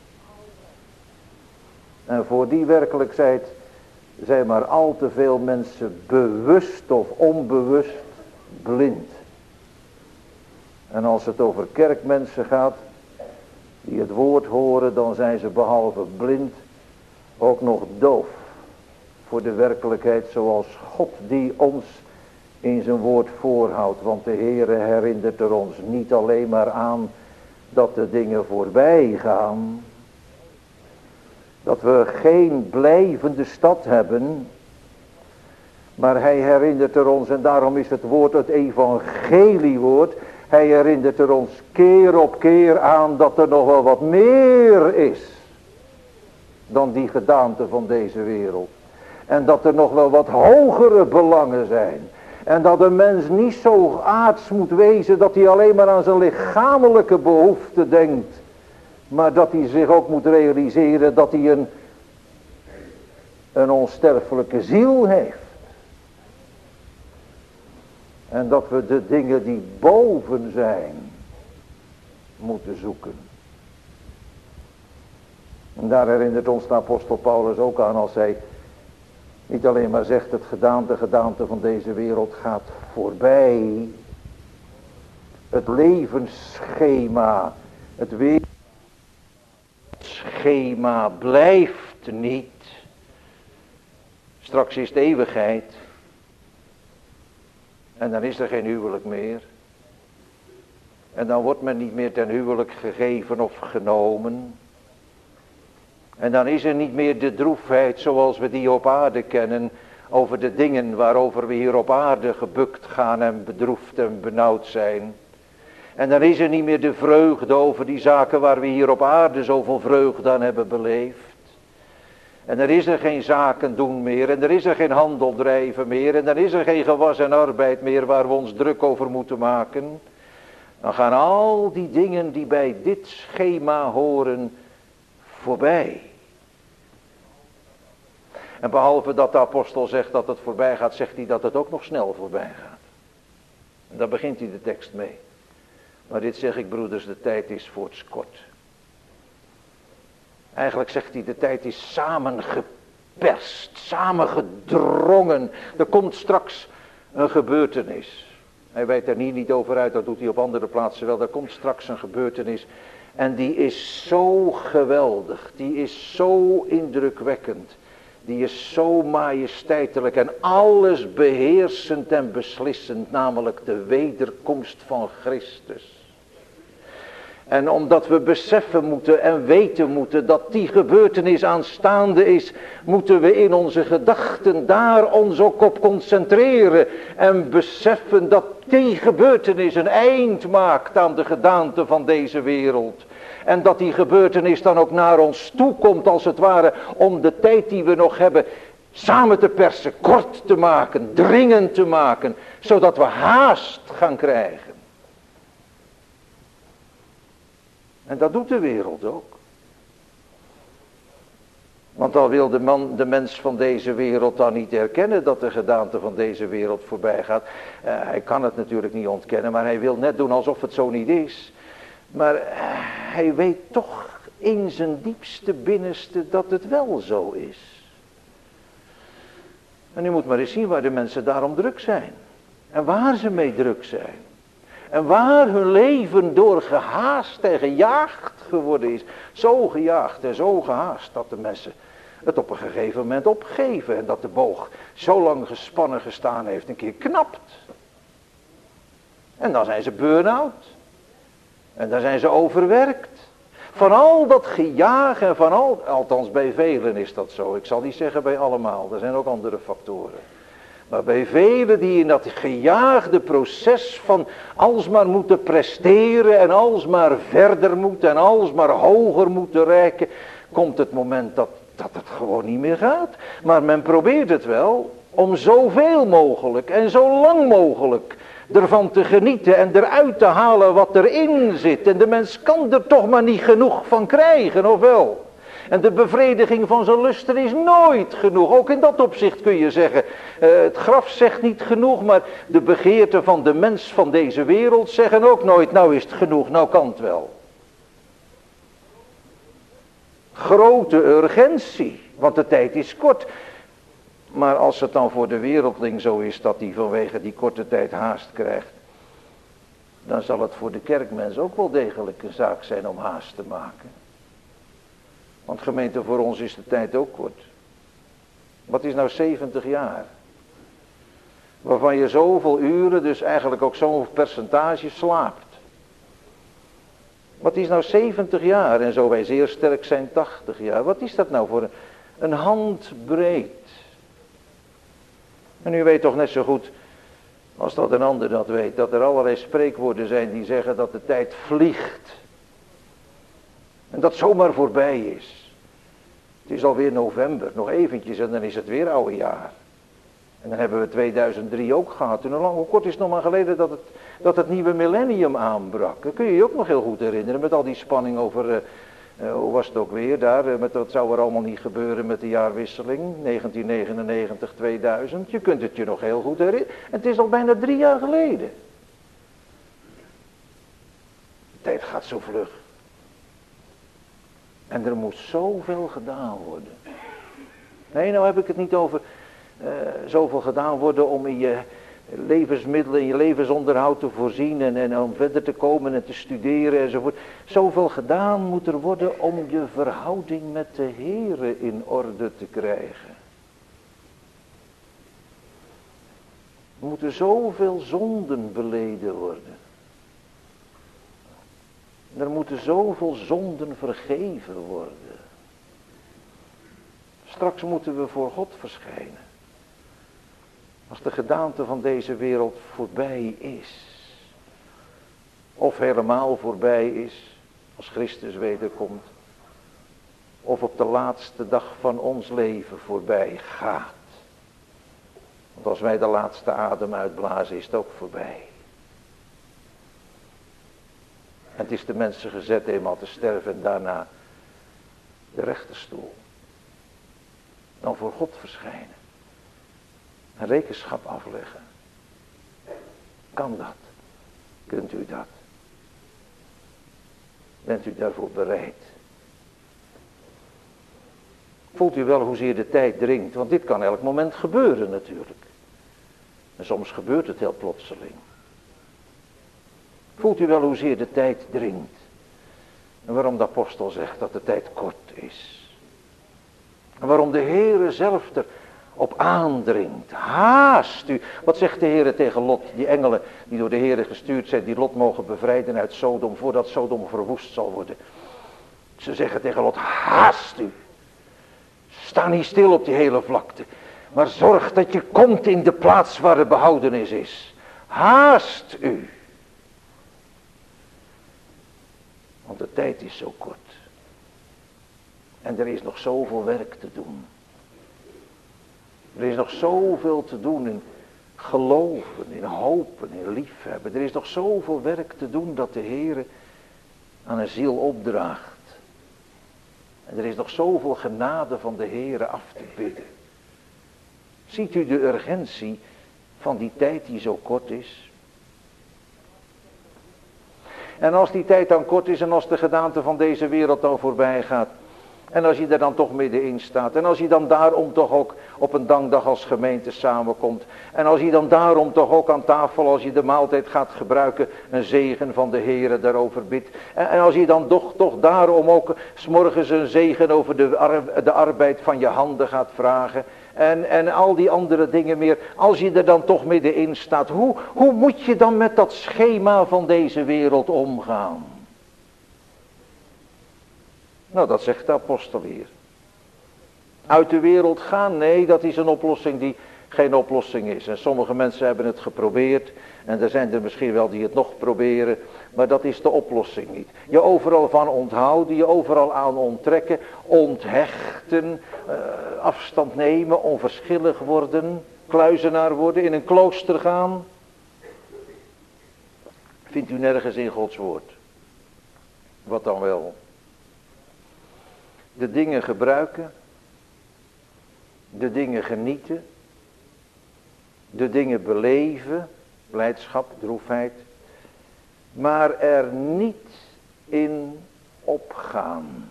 En voor die werkelijkheid zijn maar al te veel mensen bewust of onbewust blind. En als het over kerkmensen gaat, die het woord horen, dan zijn ze behalve blind ook nog doof voor de werkelijkheid zoals God die ons in zijn woord voorhoudt. Want de Heere herinnert er ons niet alleen maar aan dat de dingen voorbij gaan, dat we geen blijvende stad hebben, maar hij herinnert er ons, en daarom is het woord het evangeliewoord, hij herinnert er ons keer op keer aan dat er nog wel wat meer is dan die gedaante van deze wereld. En dat er nog wel wat hogere belangen zijn. En dat een mens niet zo aards moet wezen dat hij alleen maar aan zijn lichamelijke behoefte denkt. Maar dat hij zich ook moet realiseren dat hij een onsterfelijke ziel heeft. En dat we de dingen die boven zijn moeten zoeken. En daar herinnert ons de apostel Paulus ook aan als hij niet alleen maar zegt het gedaante van deze wereld gaat voorbij. Het levensschema, het wereldschema blijft niet. Straks is de eeuwigheid. En dan is er geen huwelijk meer. En dan wordt men niet meer ten huwelijk gegeven of genomen. En dan is er niet meer de droefheid zoals we die op aarde kennen. Over de dingen waarover we hier op aarde gebukt gaan en bedroefd en benauwd zijn. En dan is er niet meer de vreugde over die zaken waar we hier op aarde zoveel vreugde aan hebben beleefd. En er is er geen zaken doen meer. En er is er geen handel drijven meer. En dan is er geen gewas en arbeid meer waar we ons druk over moeten maken. Dan gaan al die dingen die bij dit schema horen voorbij. En behalve dat de apostel zegt dat het voorbij gaat, zegt hij dat het ook nog snel voorbij gaat. En daar begint hij de tekst mee. Maar dit zeg ik, broeders, de tijd is voortskort. Eigenlijk zegt hij, de tijd is samengeperst, samengedrongen. Er komt straks Een gebeurtenis. Hij wijdt er niet over uit, dat doet hij op andere plaatsen wel. Er komt straks een gebeurtenis. En die is zo geweldig. Die is zo indrukwekkend. Die is zo majesteitelijk en alles beheersend en beslissend. Namelijk de wederkomst van Christus. En omdat we beseffen moeten en weten moeten dat die gebeurtenis aanstaande is, moeten we in onze gedachten daar ons ook op concentreren. En beseffen dat die gebeurtenis een eind maakt aan de gedaante van deze wereld. En dat die gebeurtenis dan ook naar ons toe komt als het ware om de tijd die we nog hebben samen te persen, kort te maken, dringend te maken. Zodat we haast gaan krijgen. En dat doet de wereld ook. Want al wil de mens van deze wereld dan niet erkennen dat de gedaante van deze wereld voorbij gaat. Hij kan het natuurlijk niet ontkennen, maar hij wil net doen alsof het zo niet is. Maar hij weet toch in zijn diepste binnenste dat het wel zo is. En u moet maar eens zien waar de mensen daarom druk zijn. En waar ze mee druk zijn. En waar hun leven door gehaast en gejaagd geworden is. Zo gejaagd en zo gehaast dat de mensen het op een gegeven moment opgeven. En dat de boog zo lang gespannen gestaan heeft een keer knapt. En dan zijn ze burn-out. En dan zijn ze overwerkt. Van al dat gejaag en van al, althans bij velen is dat zo. Ik zal niet zeggen bij allemaal, er zijn ook andere factoren. Maar bij velen die in dat gejaagde proces van alsmaar moeten presteren en alsmaar verder moeten en alsmaar hoger moeten reiken, komt het moment dat het gewoon niet meer gaat. Maar men probeert het wel om zoveel mogelijk en zo lang mogelijk ervan te genieten en eruit te halen wat erin zit. En de mens kan er toch maar niet genoeg van krijgen, of wel? En de bevrediging van zijn lusten is nooit genoeg. Ook in dat opzicht kun je zeggen, het graf zegt niet genoeg, maar de begeerten van de mens van deze wereld zeggen ook nooit, nou is het genoeg, nou kan het wel. Grote urgentie, want de tijd is kort. Maar als het dan voor de wereldling zo is dat hij vanwege die korte tijd haast krijgt, dan zal het voor de kerkmens ook wel degelijk een zaak zijn om haast te maken. Want gemeente, voor ons is de tijd ook kort. Wat is nou 70 jaar? Waarvan je zoveel uren, dus eigenlijk ook zo'n percentage slaapt. Wat is nou 70 jaar en zo wij zeer sterk zijn 80 jaar. Wat is dat nou voor een handbreed? En u weet toch net zo goed, als dat een ander dat weet, dat er allerlei spreekwoorden zijn die zeggen dat de tijd vliegt. En dat zomaar voorbij is. Het is alweer november, nog eventjes en dan is het weer oude jaar. En dan hebben we 2003 ook gehad. En hoe kort is het nog maar geleden dat het nieuwe millennium aanbrak. Dat kun je je ook nog heel goed herinneren met al die spanning over, hoe was het ook weer daar, met wat zou er allemaal niet gebeuren met de jaarwisseling, 1999-2000. Je kunt het je nog heel goed herinneren. En het is al bijna 3 jaar geleden. De tijd gaat zo vlug. En er moet zoveel gedaan worden. Nee, nou heb ik het niet over zoveel gedaan worden om in je levensmiddelen, in je levensonderhoud te voorzien en om verder te komen en te studeren enzovoort. Zoveel gedaan moet er worden om je verhouding met de Heere in orde te krijgen. Er moeten zoveel zonden beleden worden. Er moeten zoveel zonden vergeven worden. Straks moeten we voor God verschijnen. Als de gedaante van deze wereld voorbij is. Of helemaal voorbij is. Als Christus wederkomt. Of op de laatste dag van ons leven voorbij gaat. Want als wij de laatste adem uitblazen is het ook voorbij. En het is de mensen gezet eenmaal te sterven en daarna de rechterstoel. Dan voor God verschijnen. En rekenschap afleggen. Kan dat? Kunt u dat? Bent u daarvoor bereid? Voelt u wel hoezeer de tijd dringt? Want dit kan elk moment gebeuren natuurlijk. En soms gebeurt het heel plotseling. Voelt u wel hoezeer de tijd dringt? En waarom de apostel zegt dat de tijd kort is. En waarom de Heere zelf erop aandringt. Haast u. Wat zegt de Heere tegen Lot? Die engelen die door de Heere gestuurd zijn, die Lot mogen bevrijden uit Sodom, voordat Sodom verwoest zal worden. Ze zeggen tegen Lot, haast u. Sta niet stil op die hele vlakte. Maar zorg dat je komt in de plaats waar de behoudenis is. Haast u. Want de tijd is zo kort. En er is nog zoveel werk te doen. Er is nog zoveel te doen in geloven, in hopen, in liefhebben. Er is nog zoveel werk te doen dat de Heere aan een ziel opdraagt. En er is nog zoveel genade van de Heere af te bidden. Ziet u de urgentie van die tijd die zo kort is? En als die tijd dan kort is en als de gedaante van deze wereld dan voorbij gaat. En als je er dan toch middenin staat. En als je dan daarom toch ook op een dankdag als gemeente samenkomt. En als je dan daarom toch ook aan tafel, als je de maaltijd gaat gebruiken, een zegen van de Heere daarover bidt. En als je dan toch daarom ook 's morgens een zegen over de arbeid van je handen gaat vragen. En al die andere dingen meer. Als je er dan toch middenin staat. Hoe moet je dan met dat schema van deze wereld omgaan? Nou, dat zegt de apostel hier. Uit de wereld gaan, nee, dat is een oplossing die geen oplossing is. En sommige mensen hebben het geprobeerd. En er zijn er misschien wel die het nog proberen. Maar dat is de oplossing niet. Je overal van onthouden, je overal aan onttrekken, onthechten, afstand nemen, onverschillig worden, kluizenaar worden, in een klooster gaan. Vindt u nergens in Gods woord. Wat dan wel? De dingen gebruiken, de dingen genieten, de dingen beleven, blijdschap, droefheid, maar er niet in opgaan.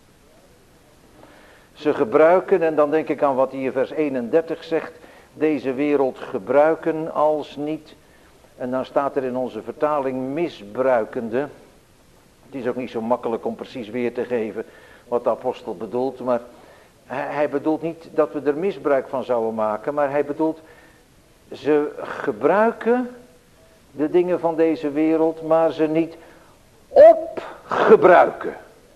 Ze gebruiken, en dan denk ik aan wat hier vers 31 zegt, deze wereld gebruiken als niet, en dan staat er in onze vertaling misbruikende. Het is ook niet zo makkelijk om precies weer te geven wat de apostel bedoelt, maar hij bedoelt niet dat we er misbruik van zouden maken, maar hij bedoelt, ze gebruiken de dingen van deze wereld, maar ze niet opgebruiken.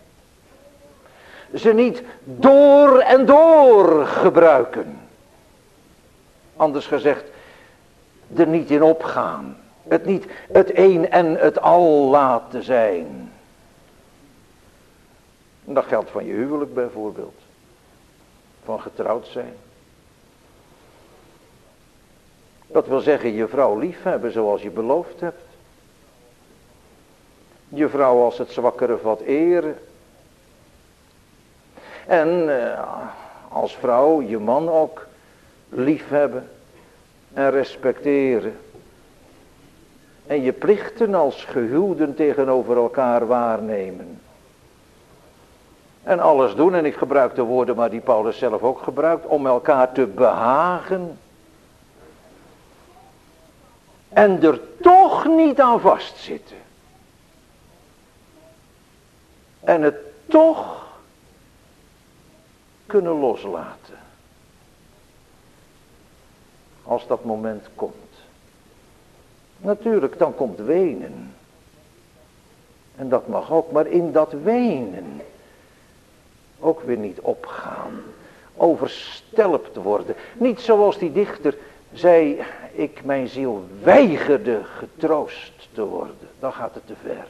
Ze niet door en door gebruiken. Anders gezegd, er niet in opgaan. Het niet het een en het al laten zijn. Dat geldt van je huwelijk bijvoorbeeld. Van getrouwd zijn. Dat wil zeggen je vrouw lief hebben zoals je beloofd hebt. Je vrouw als het zwakkere wat eren. En als vrouw je man ook lief hebben en respecteren. En je plichten als gehuwden tegenover elkaar waarnemen. En alles doen, en ik gebruik de woorden maar die Paulus zelf ook gebruikt, om elkaar te behagen. En er toch niet aan vastzitten. En het toch kunnen loslaten. Als dat moment komt. Natuurlijk, dan komt wenen. En dat mag ook, maar in dat wenen ook weer niet opgaan. Overstelpt worden. Niet zoals die dichter zei, ik mijn ziel weigerde getroost te worden. Dan gaat het te ver.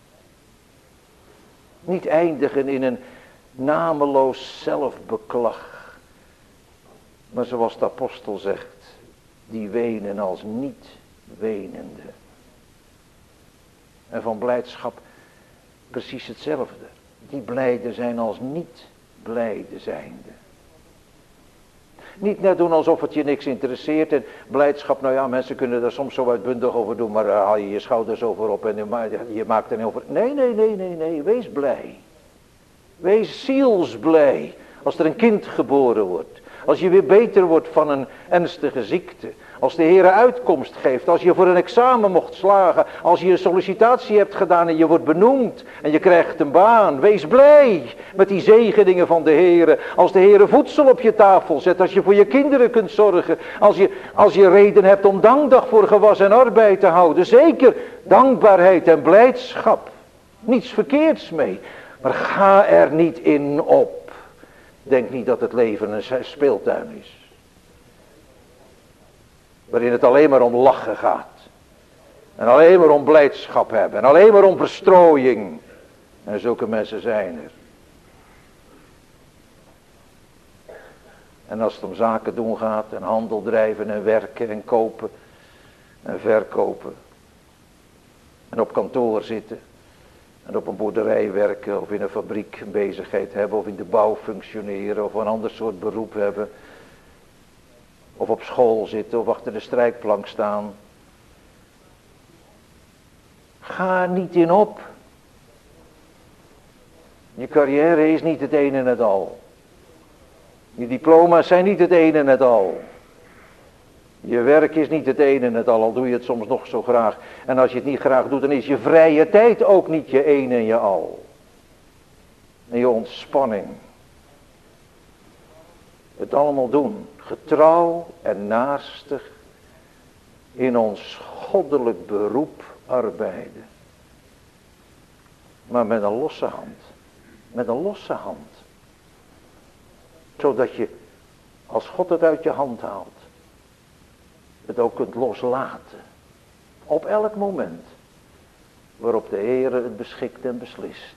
Niet eindigen in een nameloos zelfbeklag. Maar zoals de apostel zegt, die wenen als niet wenende. En van blijdschap precies hetzelfde. Die blijde zijn als niet blijde zijnde. Niet net doen alsof het je niks interesseert en blijdschap, nou ja, mensen kunnen daar soms zo uitbundig over doen, maar haal je je schouders over op en je maakt er niet over. Nee, wees blij. Wees zielsblij als er een kind geboren wordt. Als je weer beter wordt van een ernstige ziekte. Als de Heer uitkomst geeft. Als je voor een examen mocht slagen. Als je een sollicitatie hebt gedaan en je wordt benoemd. En je krijgt een baan. Wees blij met die zegeningen van de Heer. Als de Heer voedsel op je tafel zet. Als je voor je kinderen kunt zorgen. Als je reden hebt om dankdag voor gewas en arbeid te houden. Zeker dankbaarheid en blijdschap. Niets verkeerds mee. Maar ga er niet in op. Denk niet dat het leven een speeltuin is. Waarin het alleen maar om lachen gaat. En alleen maar om blijdschap hebben. En alleen maar om verstrooiing. En zulke mensen zijn er. En als het om zaken doen gaat. En handel drijven en werken en kopen. En verkopen. En op kantoor zitten. En op een boerderij werken. Of in een fabriek een bezigheid hebben. Of in de bouw functioneren. Of een ander soort beroep hebben. Of op school zitten of achter de strijkplank staan. Ga niet in op. Je carrière is niet het een en het al. Je diploma's zijn niet het een en het al. Je werk is niet het een en het al doe je het soms nog zo graag. En als je het niet graag doet, dan is je vrije tijd ook niet je een en je al. En je ontspanning. Het allemaal doen. Getrouw en naastig in ons goddelijk beroep arbeiden. Maar met een losse hand. Met een losse hand. Zodat je, als God het uit je hand haalt, het ook kunt loslaten. Op elk moment waarop de Heer het beschikt en beslist.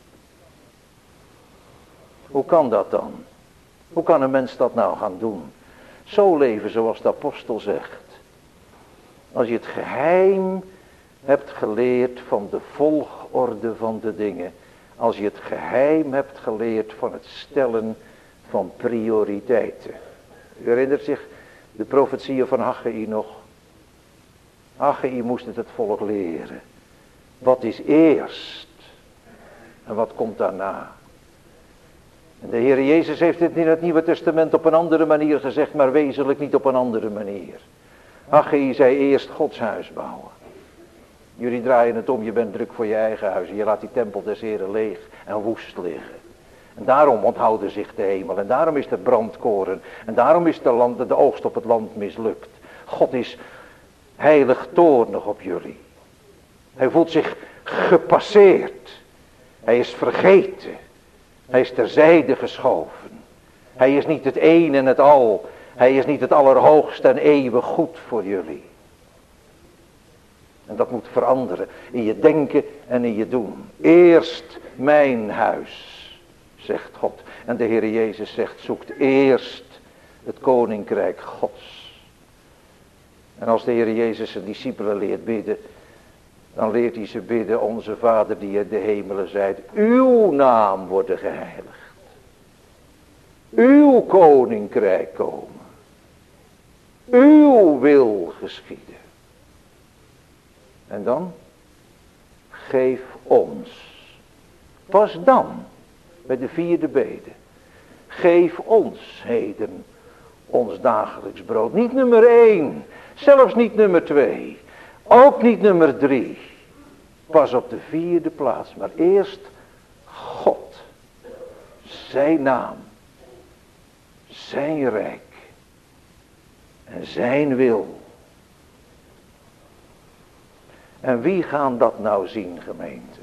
Hoe kan dat dan? Hoe kan een mens dat nou gaan doen? Zo leven zoals de apostel zegt. Als je het geheim hebt geleerd van de volgorde van de dingen. Als je het geheim hebt geleerd van het stellen van prioriteiten. U herinnert zich de profetieën van Haggai nog. Haggai moest het volk leren. Wat is eerst? En wat komt daarna? En de Heer Jezus heeft het in het Nieuwe Testament op een andere manier gezegd, maar wezenlijk niet op een andere manier. Haggai zei eerst Gods huis bouwen. Jullie draaien het om, je bent druk voor je eigen huis. En je laat die tempel des Heren leeg en woest liggen. En daarom onthouden zich de hemel. En daarom is er brandkoren. En daarom is de oogst op het land mislukt. God is heilig toornig op jullie. Hij voelt zich gepasseerd. Hij is vergeten. Hij is terzijde geschoven. Hij is niet het een en het al. Hij is niet het allerhoogste en eeuwig goed voor jullie. En dat moet veranderen in je denken en in je doen. Eerst mijn huis, zegt God. En de Heer Jezus zegt, zoekt eerst het koninkrijk Gods. En als de Heer Jezus zijn discipelen leert bidden, dan leert hij ze bidden, onze Vader die in de hemelen zijt, uw naam worden geheiligd. Uw koninkrijk komen. Uw wil geschieden. En dan, geef ons. Pas dan, bij de vierde bede. Geef ons heden ons dagelijks brood. Niet nummer 1, zelfs niet nummer 2. Ook niet nummer 3. Pas op de vierde plaats. Maar eerst God. Zijn naam. Zijn rijk. En zijn wil. En wie gaan dat nou zien, gemeente?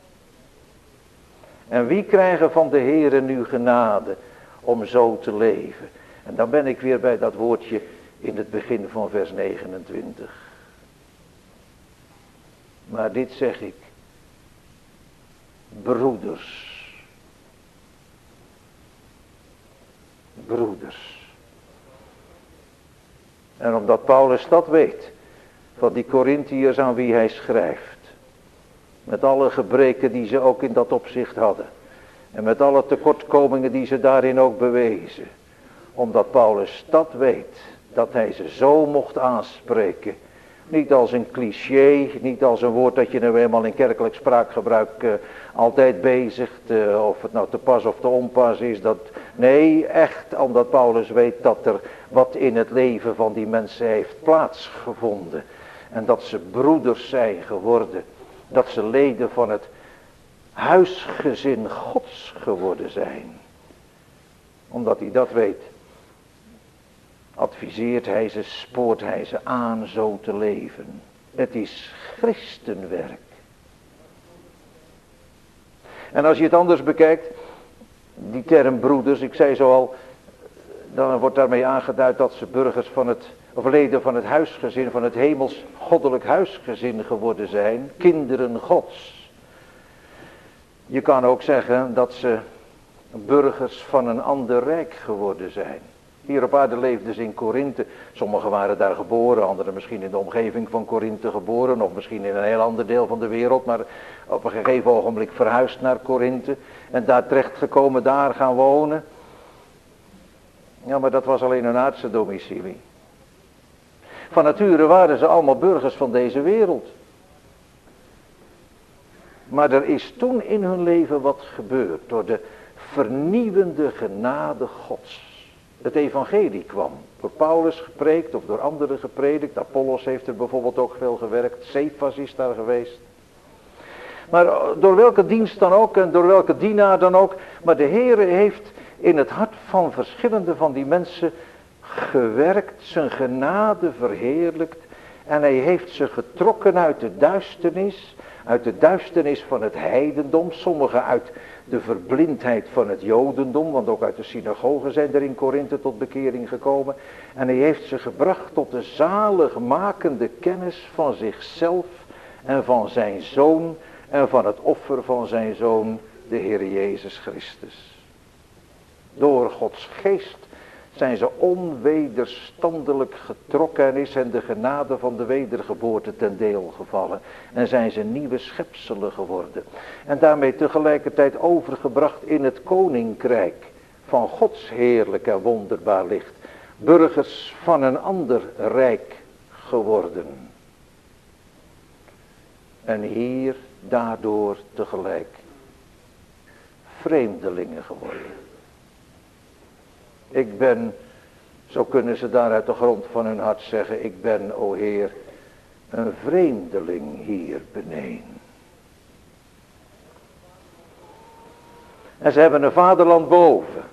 En wie krijgen van de Heere nu genade om zo te leven? En dan ben ik weer bij dat woordje in het begin van vers 29. Maar dit zeg ik. Broeders. Broeders. En omdat Paulus dat weet, van die Korintiërs aan wie hij schrijft. Met alle gebreken die ze ook in dat opzicht hadden. En met alle tekortkomingen die ze daarin ook bewezen. Omdat Paulus dat weet, dat hij ze zo mocht aanspreken. Niet als een cliché, niet als een woord dat je nou eenmaal in kerkelijk spraakgebruik altijd bezigt. Of het nou te pas of te onpas is. Nee, echt omdat Paulus weet dat er wat in het leven van die mensen heeft plaatsgevonden. En dat ze broeders zijn geworden. Dat ze leden van het huisgezin Gods geworden zijn. Omdat hij dat weet, adviseert hij ze, spoort hij ze aan zo te leven. Het is christenwerk. En als je het anders bekijkt, die term broeders, ik zei zo al, dan wordt daarmee aangeduid dat ze burgers van het, of leden van het huisgezin, van het hemels goddelijk huisgezin geworden zijn, kinderen Gods. Je kan ook zeggen dat ze burgers van een ander rijk geworden zijn. Hier op aarde leefden ze in Korinthe. Sommigen waren daar geboren, anderen misschien in de omgeving van Korinthe geboren, of misschien in een heel ander deel van de wereld, maar op een gegeven ogenblik verhuisd naar Korinthe en daar terechtgekomen, daar gaan wonen. Ja, maar dat was alleen een aardse domicilie. Van nature waren ze allemaal burgers van deze wereld. Maar er is toen in hun leven wat gebeurd door de vernieuwende genade Gods. Het evangelie kwam, door Paulus gepreekt of door anderen gepredikt. Apollos heeft er bijvoorbeeld ook veel gewerkt, Cephas is daar geweest. Maar door welke dienst dan ook en door welke dienaar dan ook. Maar de Heere heeft in het hart van verschillende van die mensen gewerkt, zijn genade verheerlijkt. En hij heeft ze getrokken uit de duisternis van het heidendom. Sommigen uit de verblindheid van het jodendom, want ook uit de synagogen zijn er in Korinthe tot bekering gekomen. En hij heeft ze gebracht tot de zaligmakende kennis van zichzelf en van zijn Zoon en van het offer van zijn Zoon, de Heer Jezus Christus. Door Gods geest zijn ze onwederstandelijk getrokken en is hen de genade van de wedergeboorte ten deel gevallen. En zijn ze nieuwe schepselen geworden. En daarmee tegelijkertijd overgebracht in het koninkrijk van Gods heerlijk en wonderbaar licht. Burgers van een ander rijk geworden. En hier daardoor tegelijk vreemdelingen geworden. Ik ben, zo kunnen ze daar uit de grond van hun hart zeggen, ik ben, o Heer, een vreemdeling hier beneden. En ze hebben een vaderland boven.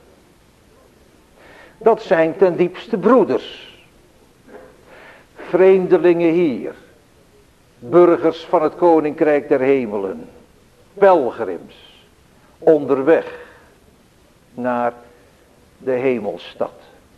Dat zijn ten diepste broeders. Vreemdelingen hier. Burgers van het koninkrijk der hemelen. Pelgrims. Onderweg naar de hemelstad.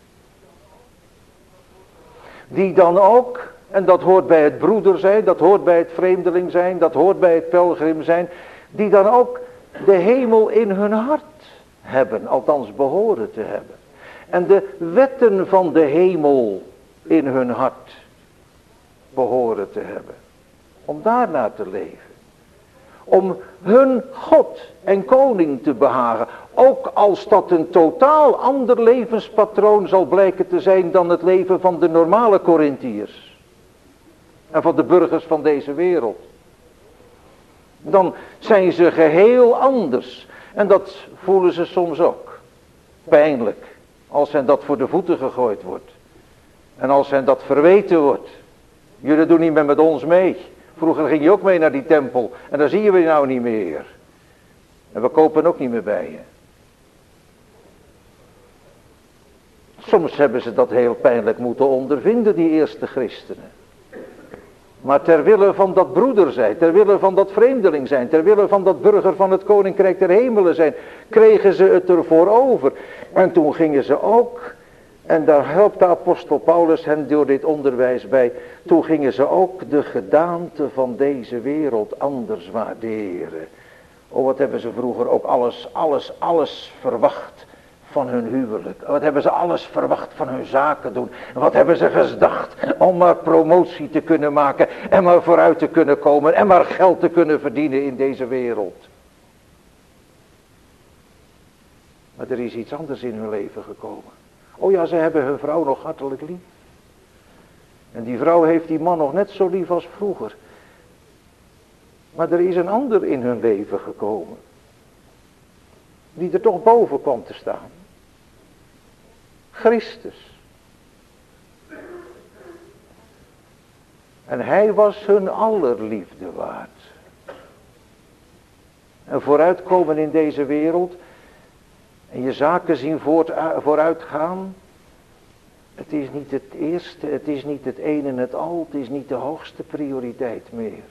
Die dan ook, en dat hoort bij het broeder zijn, dat hoort bij het vreemdeling zijn, dat hoort bij het pelgrim zijn, die dan ook de hemel in hun hart hebben, althans behoren te hebben. En de wetten van de hemel in hun hart behoren te hebben. Om daarna te leven. Om hun God en koning te behagen. Ook als dat een totaal ander levenspatroon zal blijken te zijn dan het leven van de normale Korinthiërs. En van de burgers van deze wereld. Dan zijn ze geheel anders. En dat voelen ze soms ook. Pijnlijk. Als hen dat voor de voeten gegooid wordt. En als hen dat verweten wordt. Jullie doen niet meer met ons mee. Vroeger ging je ook mee naar die tempel. En daar zie je we nou niet meer. En we kopen ook niet meer bij je. Soms hebben ze dat heel pijnlijk moeten ondervinden, die eerste christenen. Maar ter wille van dat broeder zijn, ter wille van dat vreemdeling zijn, ter wille van dat burger van het koninkrijk der hemelen zijn, kregen ze het ervoor over. En toen gingen ze ook, en daar helpt de apostel Paulus hen door dit onderwijs bij, toen gingen ze ook de gedaante van deze wereld anders waarderen. Oh, wat hebben ze vroeger ook alles verwacht van hun huwelijk. Wat hebben ze alles verwacht van hun zaken doen. En wat hebben ze gedacht om maar promotie te kunnen maken. En maar vooruit te kunnen komen. En maar geld te kunnen verdienen in deze wereld. Maar er is iets anders in hun leven gekomen. Oh ja, ze hebben hun vrouw nog hartelijk lief. En die vrouw heeft die man nog net zo lief als vroeger. Maar er is een ander in hun leven gekomen. Die er toch boven kwam te staan. Christus. En hij was hun aller liefde waard. En vooruitkomen in deze wereld. En je zaken zien vooruitgaan. Het is niet het eerste, het is niet het een en het al, het is niet de hoogste prioriteit meer.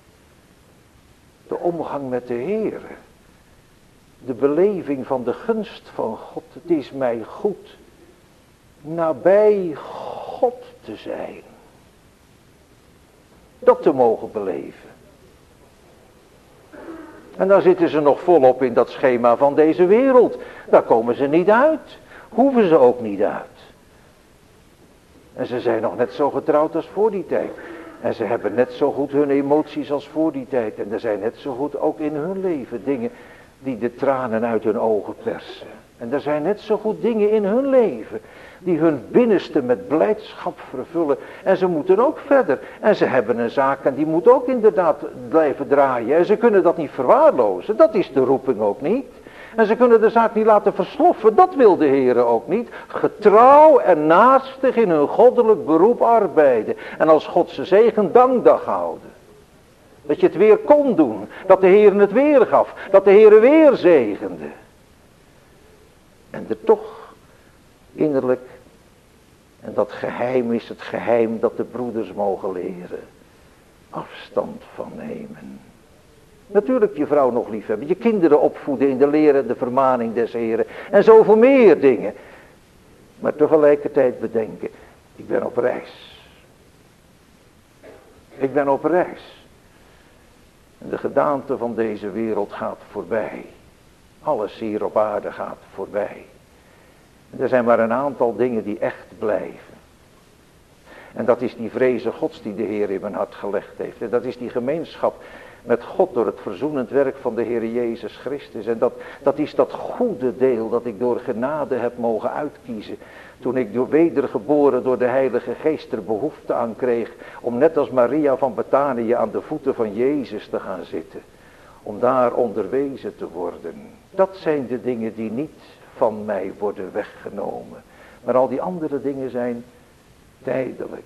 De omgang met de Heere. De beleving van de gunst van God. Het is mij goed nabij God te zijn. Dat te mogen beleven. En dan zitten ze nog volop in dat schema van deze wereld. Daar komen ze niet uit. Hoeven ze ook niet uit. En ze zijn nog net zo getrouwd als voor die tijd. En ze hebben net zo goed hun emoties als voor die tijd. En er zijn net zo goed ook in hun leven dingen die de tranen uit hun ogen persen. En er zijn net zo goed dingen in hun leven die hun binnenste met blijdschap vervullen. En ze moeten ook verder. En ze hebben een zaak en die moet ook inderdaad blijven draaien. En ze kunnen dat niet verwaarlozen. Dat is de roeping ook niet. En ze kunnen de zaak niet laten versloffen. Dat wil de Heere ook niet. Getrouw en naastig in hun goddelijk beroep arbeiden. En als God ze zegen dankdag houden. Dat je het weer kon doen. Dat de Heere het weer gaf. Dat de Heere weer zegende. En er toch innerlijk. En dat geheim is het geheim dat de broeders mogen leren. Afstand van nemen. Natuurlijk je vrouw nog lief hebben. Je kinderen opvoeden in de leer en de vermaning des Heren. En zoveel meer dingen. Maar tegelijkertijd bedenken. Ik ben op reis. Ik ben op reis. En de gedaante van deze wereld gaat voorbij. Alles hier op aarde gaat voorbij. En er zijn maar een aantal dingen die echt blijven. En dat is die vreze Gods die de Heer in mijn hart gelegd heeft. En dat is die gemeenschap met God door het verzoenend werk van de Heer Jezus Christus. En dat is dat goede deel dat ik door genade heb mogen uitkiezen. Toen ik wedergeboren door de Heilige Geest er behoefte aan kreeg. Om net als Maria van Betanië aan de voeten van Jezus te gaan zitten. Om daar onderwezen te worden. Dat zijn de dingen die niet van mij worden weggenomen. Maar al die andere dingen zijn tijdelijk.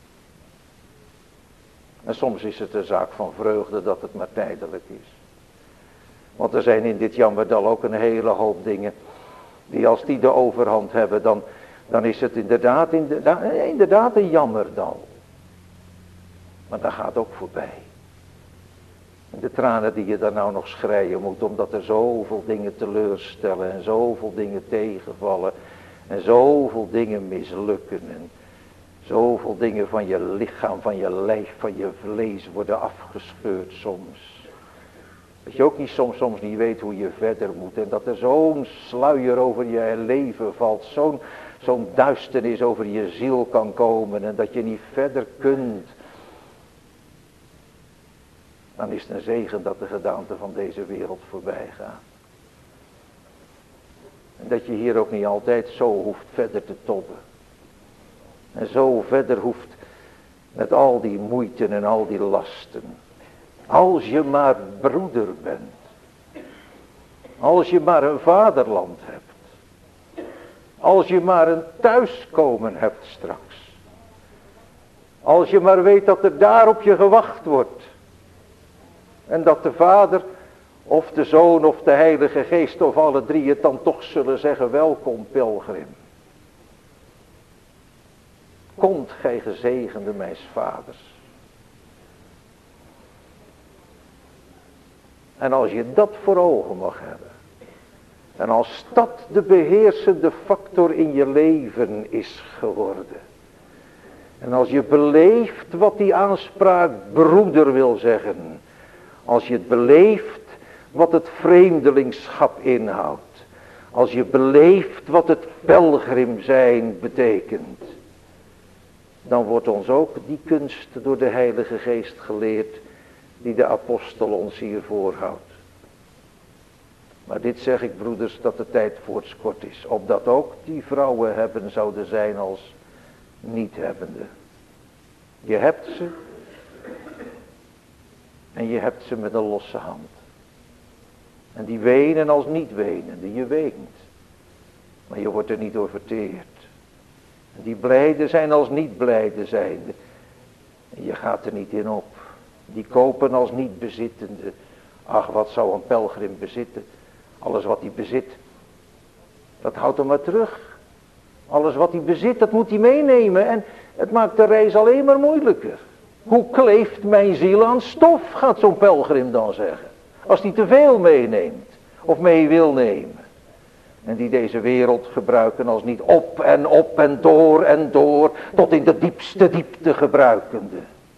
En soms is het een zaak van vreugde dat het maar tijdelijk is. Want er zijn in dit jammerdal ook een hele hoop dingen. Die als die de overhand hebben dan is het inderdaad een jammerdal. Maar dat gaat ook voorbij. En de tranen die je daar nou nog schreien moet. Omdat er zoveel dingen teleurstellen. En zoveel dingen tegenvallen. En zoveel dingen mislukken. En zoveel dingen van je lichaam, van je lijf, van je vlees worden afgescheurd soms. Dat je ook niet soms niet weet hoe je verder moet. En dat er zo'n sluier over je leven valt. Zo'n duisternis over je ziel kan komen. En dat je niet verder kunt. Dan is het een zegen dat de gedaante van deze wereld voorbij gaat. En dat je hier ook niet altijd zo hoeft verder te tobben. En zo verder hoeft met al die moeite en al die lasten. Als je maar broeder bent. Als je maar een vaderland hebt. Als je maar een thuiskomen hebt straks. Als je maar weet dat er daar op je gewacht wordt. En dat de Vader of de Zoon of de Heilige Geest of alle drie het dan toch zullen zeggen: welkom pilgrim. Komt gij gezegende mijns vaders. En als je dat voor ogen mag hebben. En als dat de beheersende factor in je leven is geworden. En als je beleeft wat die aanspraak broeder wil zeggen. Als je het beleeft wat het vreemdelingschap inhoudt. Als je beleeft wat het pelgrim zijn betekent. Dan wordt ons ook die kunst door de Heilige Geest geleerd. Die de apostel ons hier voorhoudt. Maar dit zeg ik, broeders, dat de tijd voortskort is. Opdat ook die vrouwen hebben zouden zijn als niet hebbende. Je hebt ze. En je hebt ze met een losse hand. En die wenen als niet wenende. Je weent. Maar je wordt er niet door verteerd. En die blijde zijn als niet blijde zijnde. En je gaat er niet in op. Die kopen als niet bezittende. Ach, wat zou een pelgrim bezitten? Alles wat hij bezit, dat houdt hem maar terug. Alles wat hij bezit, dat moet hij meenemen. En het maakt de reis alleen maar moeilijker. Hoe kleeft mijn ziel aan stof, gaat zo'n pelgrim dan zeggen. Als hij te veel meeneemt. Of mee wil nemen. En die deze wereld gebruiken als niet op en door. Tot in de diepste diepte gebruikende.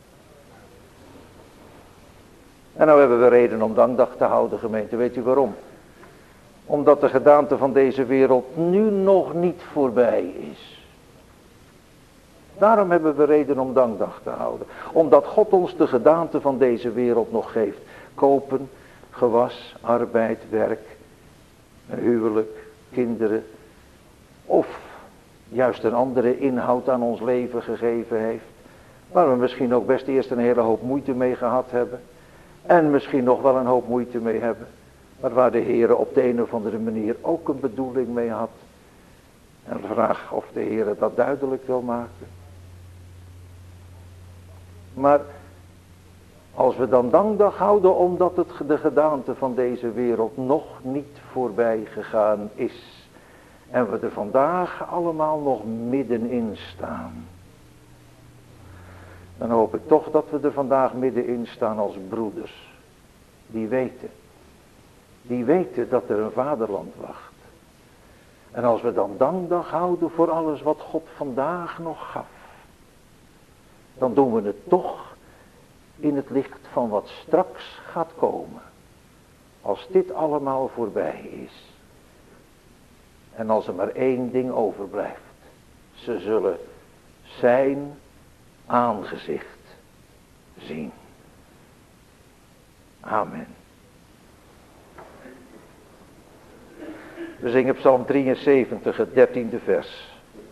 En nou hebben we reden om dankdag te houden, gemeente. Weet u waarom? Omdat de gedaante van deze wereld nu nog niet voorbij is. Daarom hebben we reden om dankdag te houden. Omdat God ons de gedaante van deze wereld nog geeft. Kopen, gewas, arbeid, werk, een huwelijk, kinderen. Of juist een andere inhoud aan ons leven gegeven heeft. Waar we misschien ook best eerst een hele hoop moeite mee gehad hebben. En misschien nog wel een hoop moeite mee hebben. Maar waar de Heer op de een of andere manier ook een bedoeling mee had. En vraag of de Heer dat duidelijk wil maken. Maar als we dan dankdag houden omdat het de gedaante van deze wereld nog niet voorbij gegaan is. En we er vandaag allemaal nog middenin staan. Dan hoop ik toch dat we er vandaag middenin staan als broeders. Die weten. Die weten dat er een vaderland wacht. En als we dan dankdag houden voor alles wat God vandaag nog gaf. Dan doen we het toch in het licht van wat straks gaat komen. Als dit allemaal voorbij is. En als er maar één ding overblijft. Ze zullen zijn aangezicht zien. Amen. We zingen Psalm 73, het 13e vers.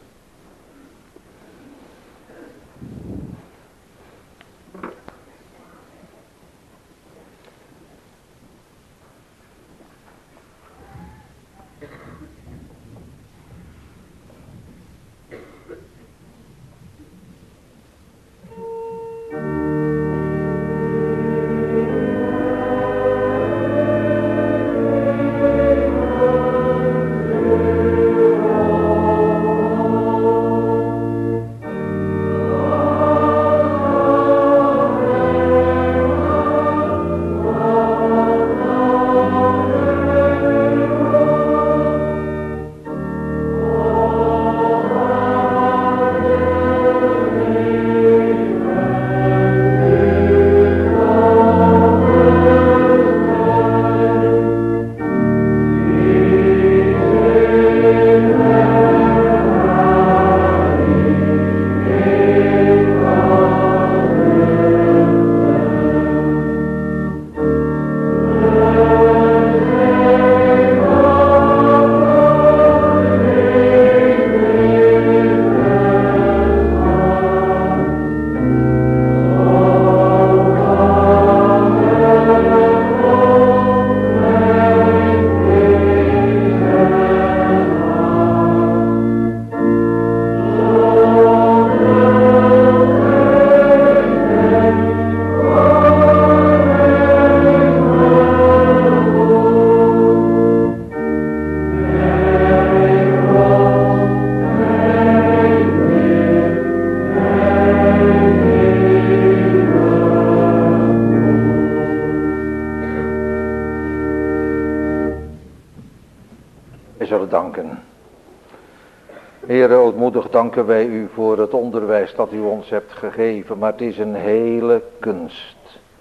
Heere, ootmoedig danken wij u voor het onderwijs dat u ons hebt gegeven. Maar het is een hele kunst.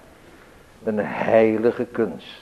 Een heilige kunst.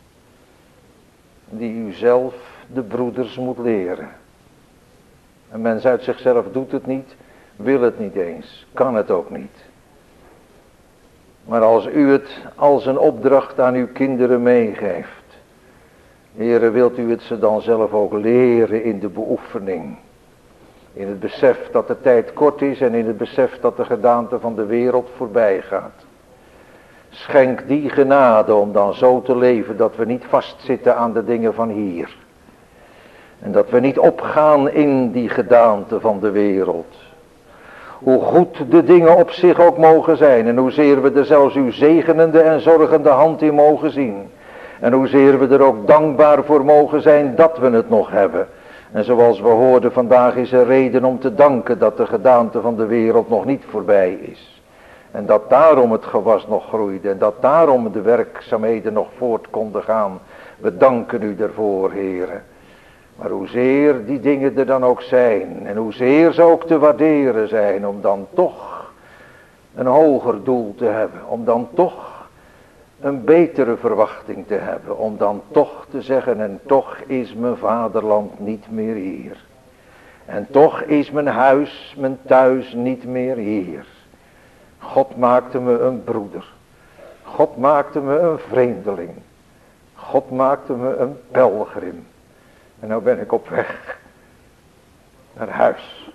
Die u zelf de broeders moet leren. Een mens uit zichzelf doet het niet. Wil het niet eens. Kan het ook niet. Maar als u het als een opdracht aan uw kinderen meegeeft. Heere, wilt u het ze dan zelf ook leren in de beoefening. In het besef dat de tijd kort is en in het besef dat de gedaante van de wereld voorbij gaat. Schenk die genade om dan zo te leven dat we niet vastzitten aan de dingen van hier. En dat we niet opgaan in die gedaante van de wereld. Hoe goed de dingen op zich ook mogen zijn. En hoezeer we er zelfs uw zegenende en zorgende hand in mogen zien. En hoezeer we er ook dankbaar voor mogen zijn dat we het nog hebben. En zoals we hoorden vandaag is er reden om te danken dat de gedaante van de wereld nog niet voorbij is. En dat daarom het gewas nog groeide. En dat daarom de werkzaamheden nog voort konden gaan. We danken u daarvoor, Heere. Maar hoezeer die dingen er dan ook zijn. En hoezeer ze ook te waarderen zijn. Om dan toch een hoger doel te hebben. Om dan toch een betere verwachting te hebben. Om dan toch te zeggen. En toch is mijn vaderland niet meer hier. En toch is mijn huis, mijn thuis niet meer hier. God maakte me een broeder. God maakte me een vreemdeling. God maakte me een pelgrim. En nou ben ik op weg naar huis.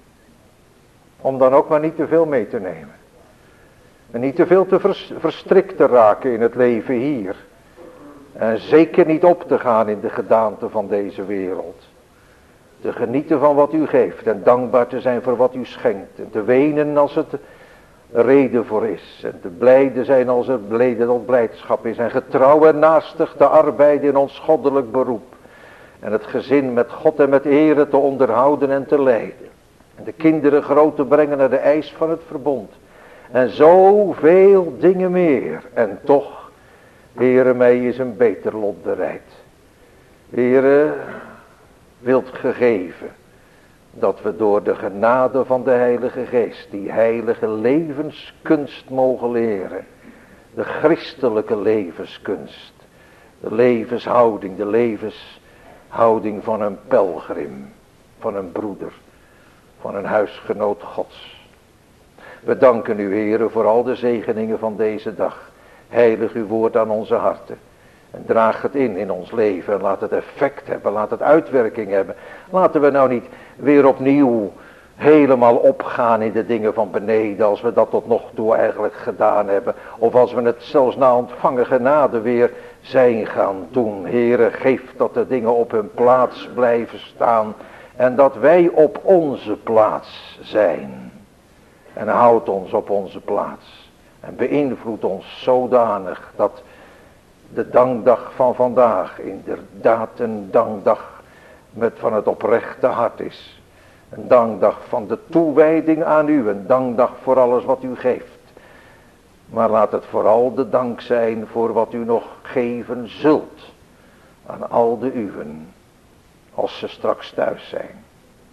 Om dan ook maar niet te veel mee te nemen. En niet te veel te verstrikt te raken in het leven hier. En zeker niet op te gaan in de gedaante van deze wereld. Te genieten van wat u geeft. En dankbaar te zijn voor wat u schenkt. En te wenen als het reden voor is. En te blijde zijn als er blijdschap is. En getrouw en naastig te arbeiden in ons goddelijk beroep. En het gezin met God en met ere te onderhouden en te leiden. En de kinderen groot te brengen naar de eis van het verbond. En zoveel dingen meer. En toch, Heere, mij is een beter lot bereid. Heere, wilt gegeven dat we door de genade van de Heilige Geest die heilige levenskunst mogen leren. De christelijke levenskunst. De levenshouding, de levenshouding van een pelgrim, van een broeder, van een huisgenoot Gods. We danken u, Heere, voor al de zegeningen van deze dag. Heilig uw woord aan onze harten. En draag het in ons leven. En laat het effect hebben. Laat het uitwerking hebben. Laten we nou niet weer opnieuw helemaal opgaan in de dingen van beneden. Als we dat tot nog toe eigenlijk gedaan hebben. Of als we het zelfs na ontvangen genade weer zijn gaan doen. Heere, geef dat de dingen op hun plaats blijven staan. En dat wij op onze plaats zijn. En houd ons op onze plaats. En beïnvloed ons zodanig dat de dankdag van vandaag inderdaad een dankdag van het oprechte hart is. Een dankdag van de toewijding aan u. Een dankdag voor alles wat u geeft. Maar laat het vooral de dank zijn voor wat u nog geven zult. Aan al de uwen. Als ze straks thuis zijn.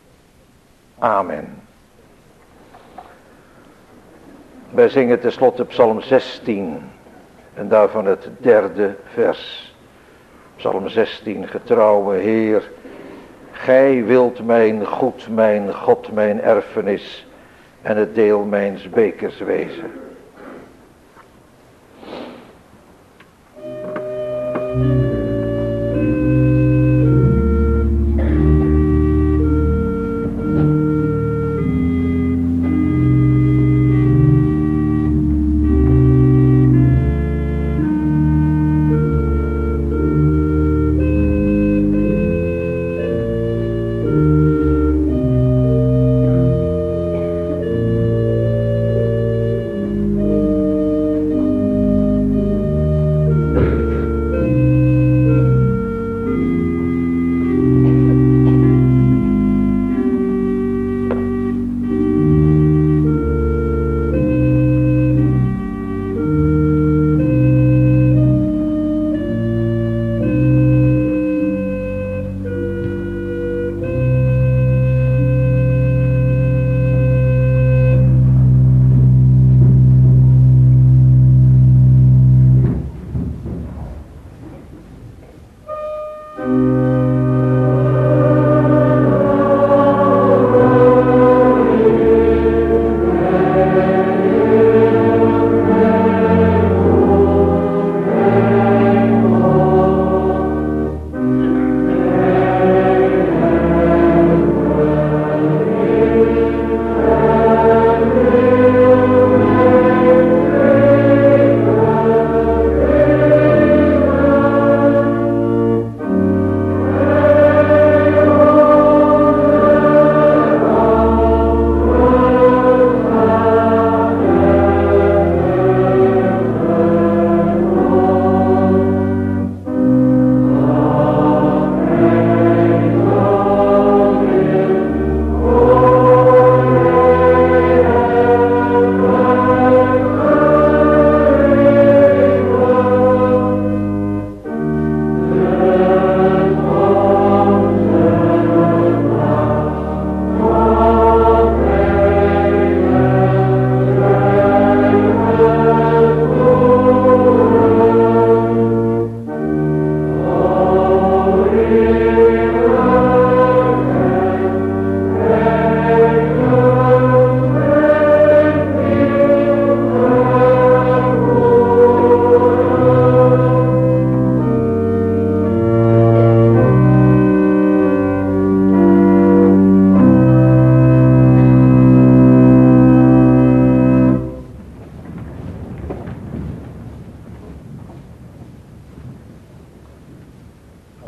Amen. Wij zingen tenslotte Psalm 16. En daarvan het 3e vers. Psalm 16. Getrouwe Heer. Gij wilt mijn goed, mijn God, mijn erfenis. En het deel mijns bekers wezen.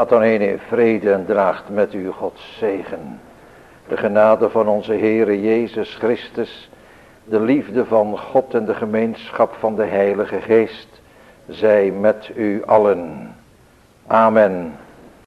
Gaat dan heen in vrede en draagt met u Gods zegen. De genade van onze Heere Jezus Christus, de liefde van God en de gemeenschap van de Heilige Geest, zij met u allen. Amen.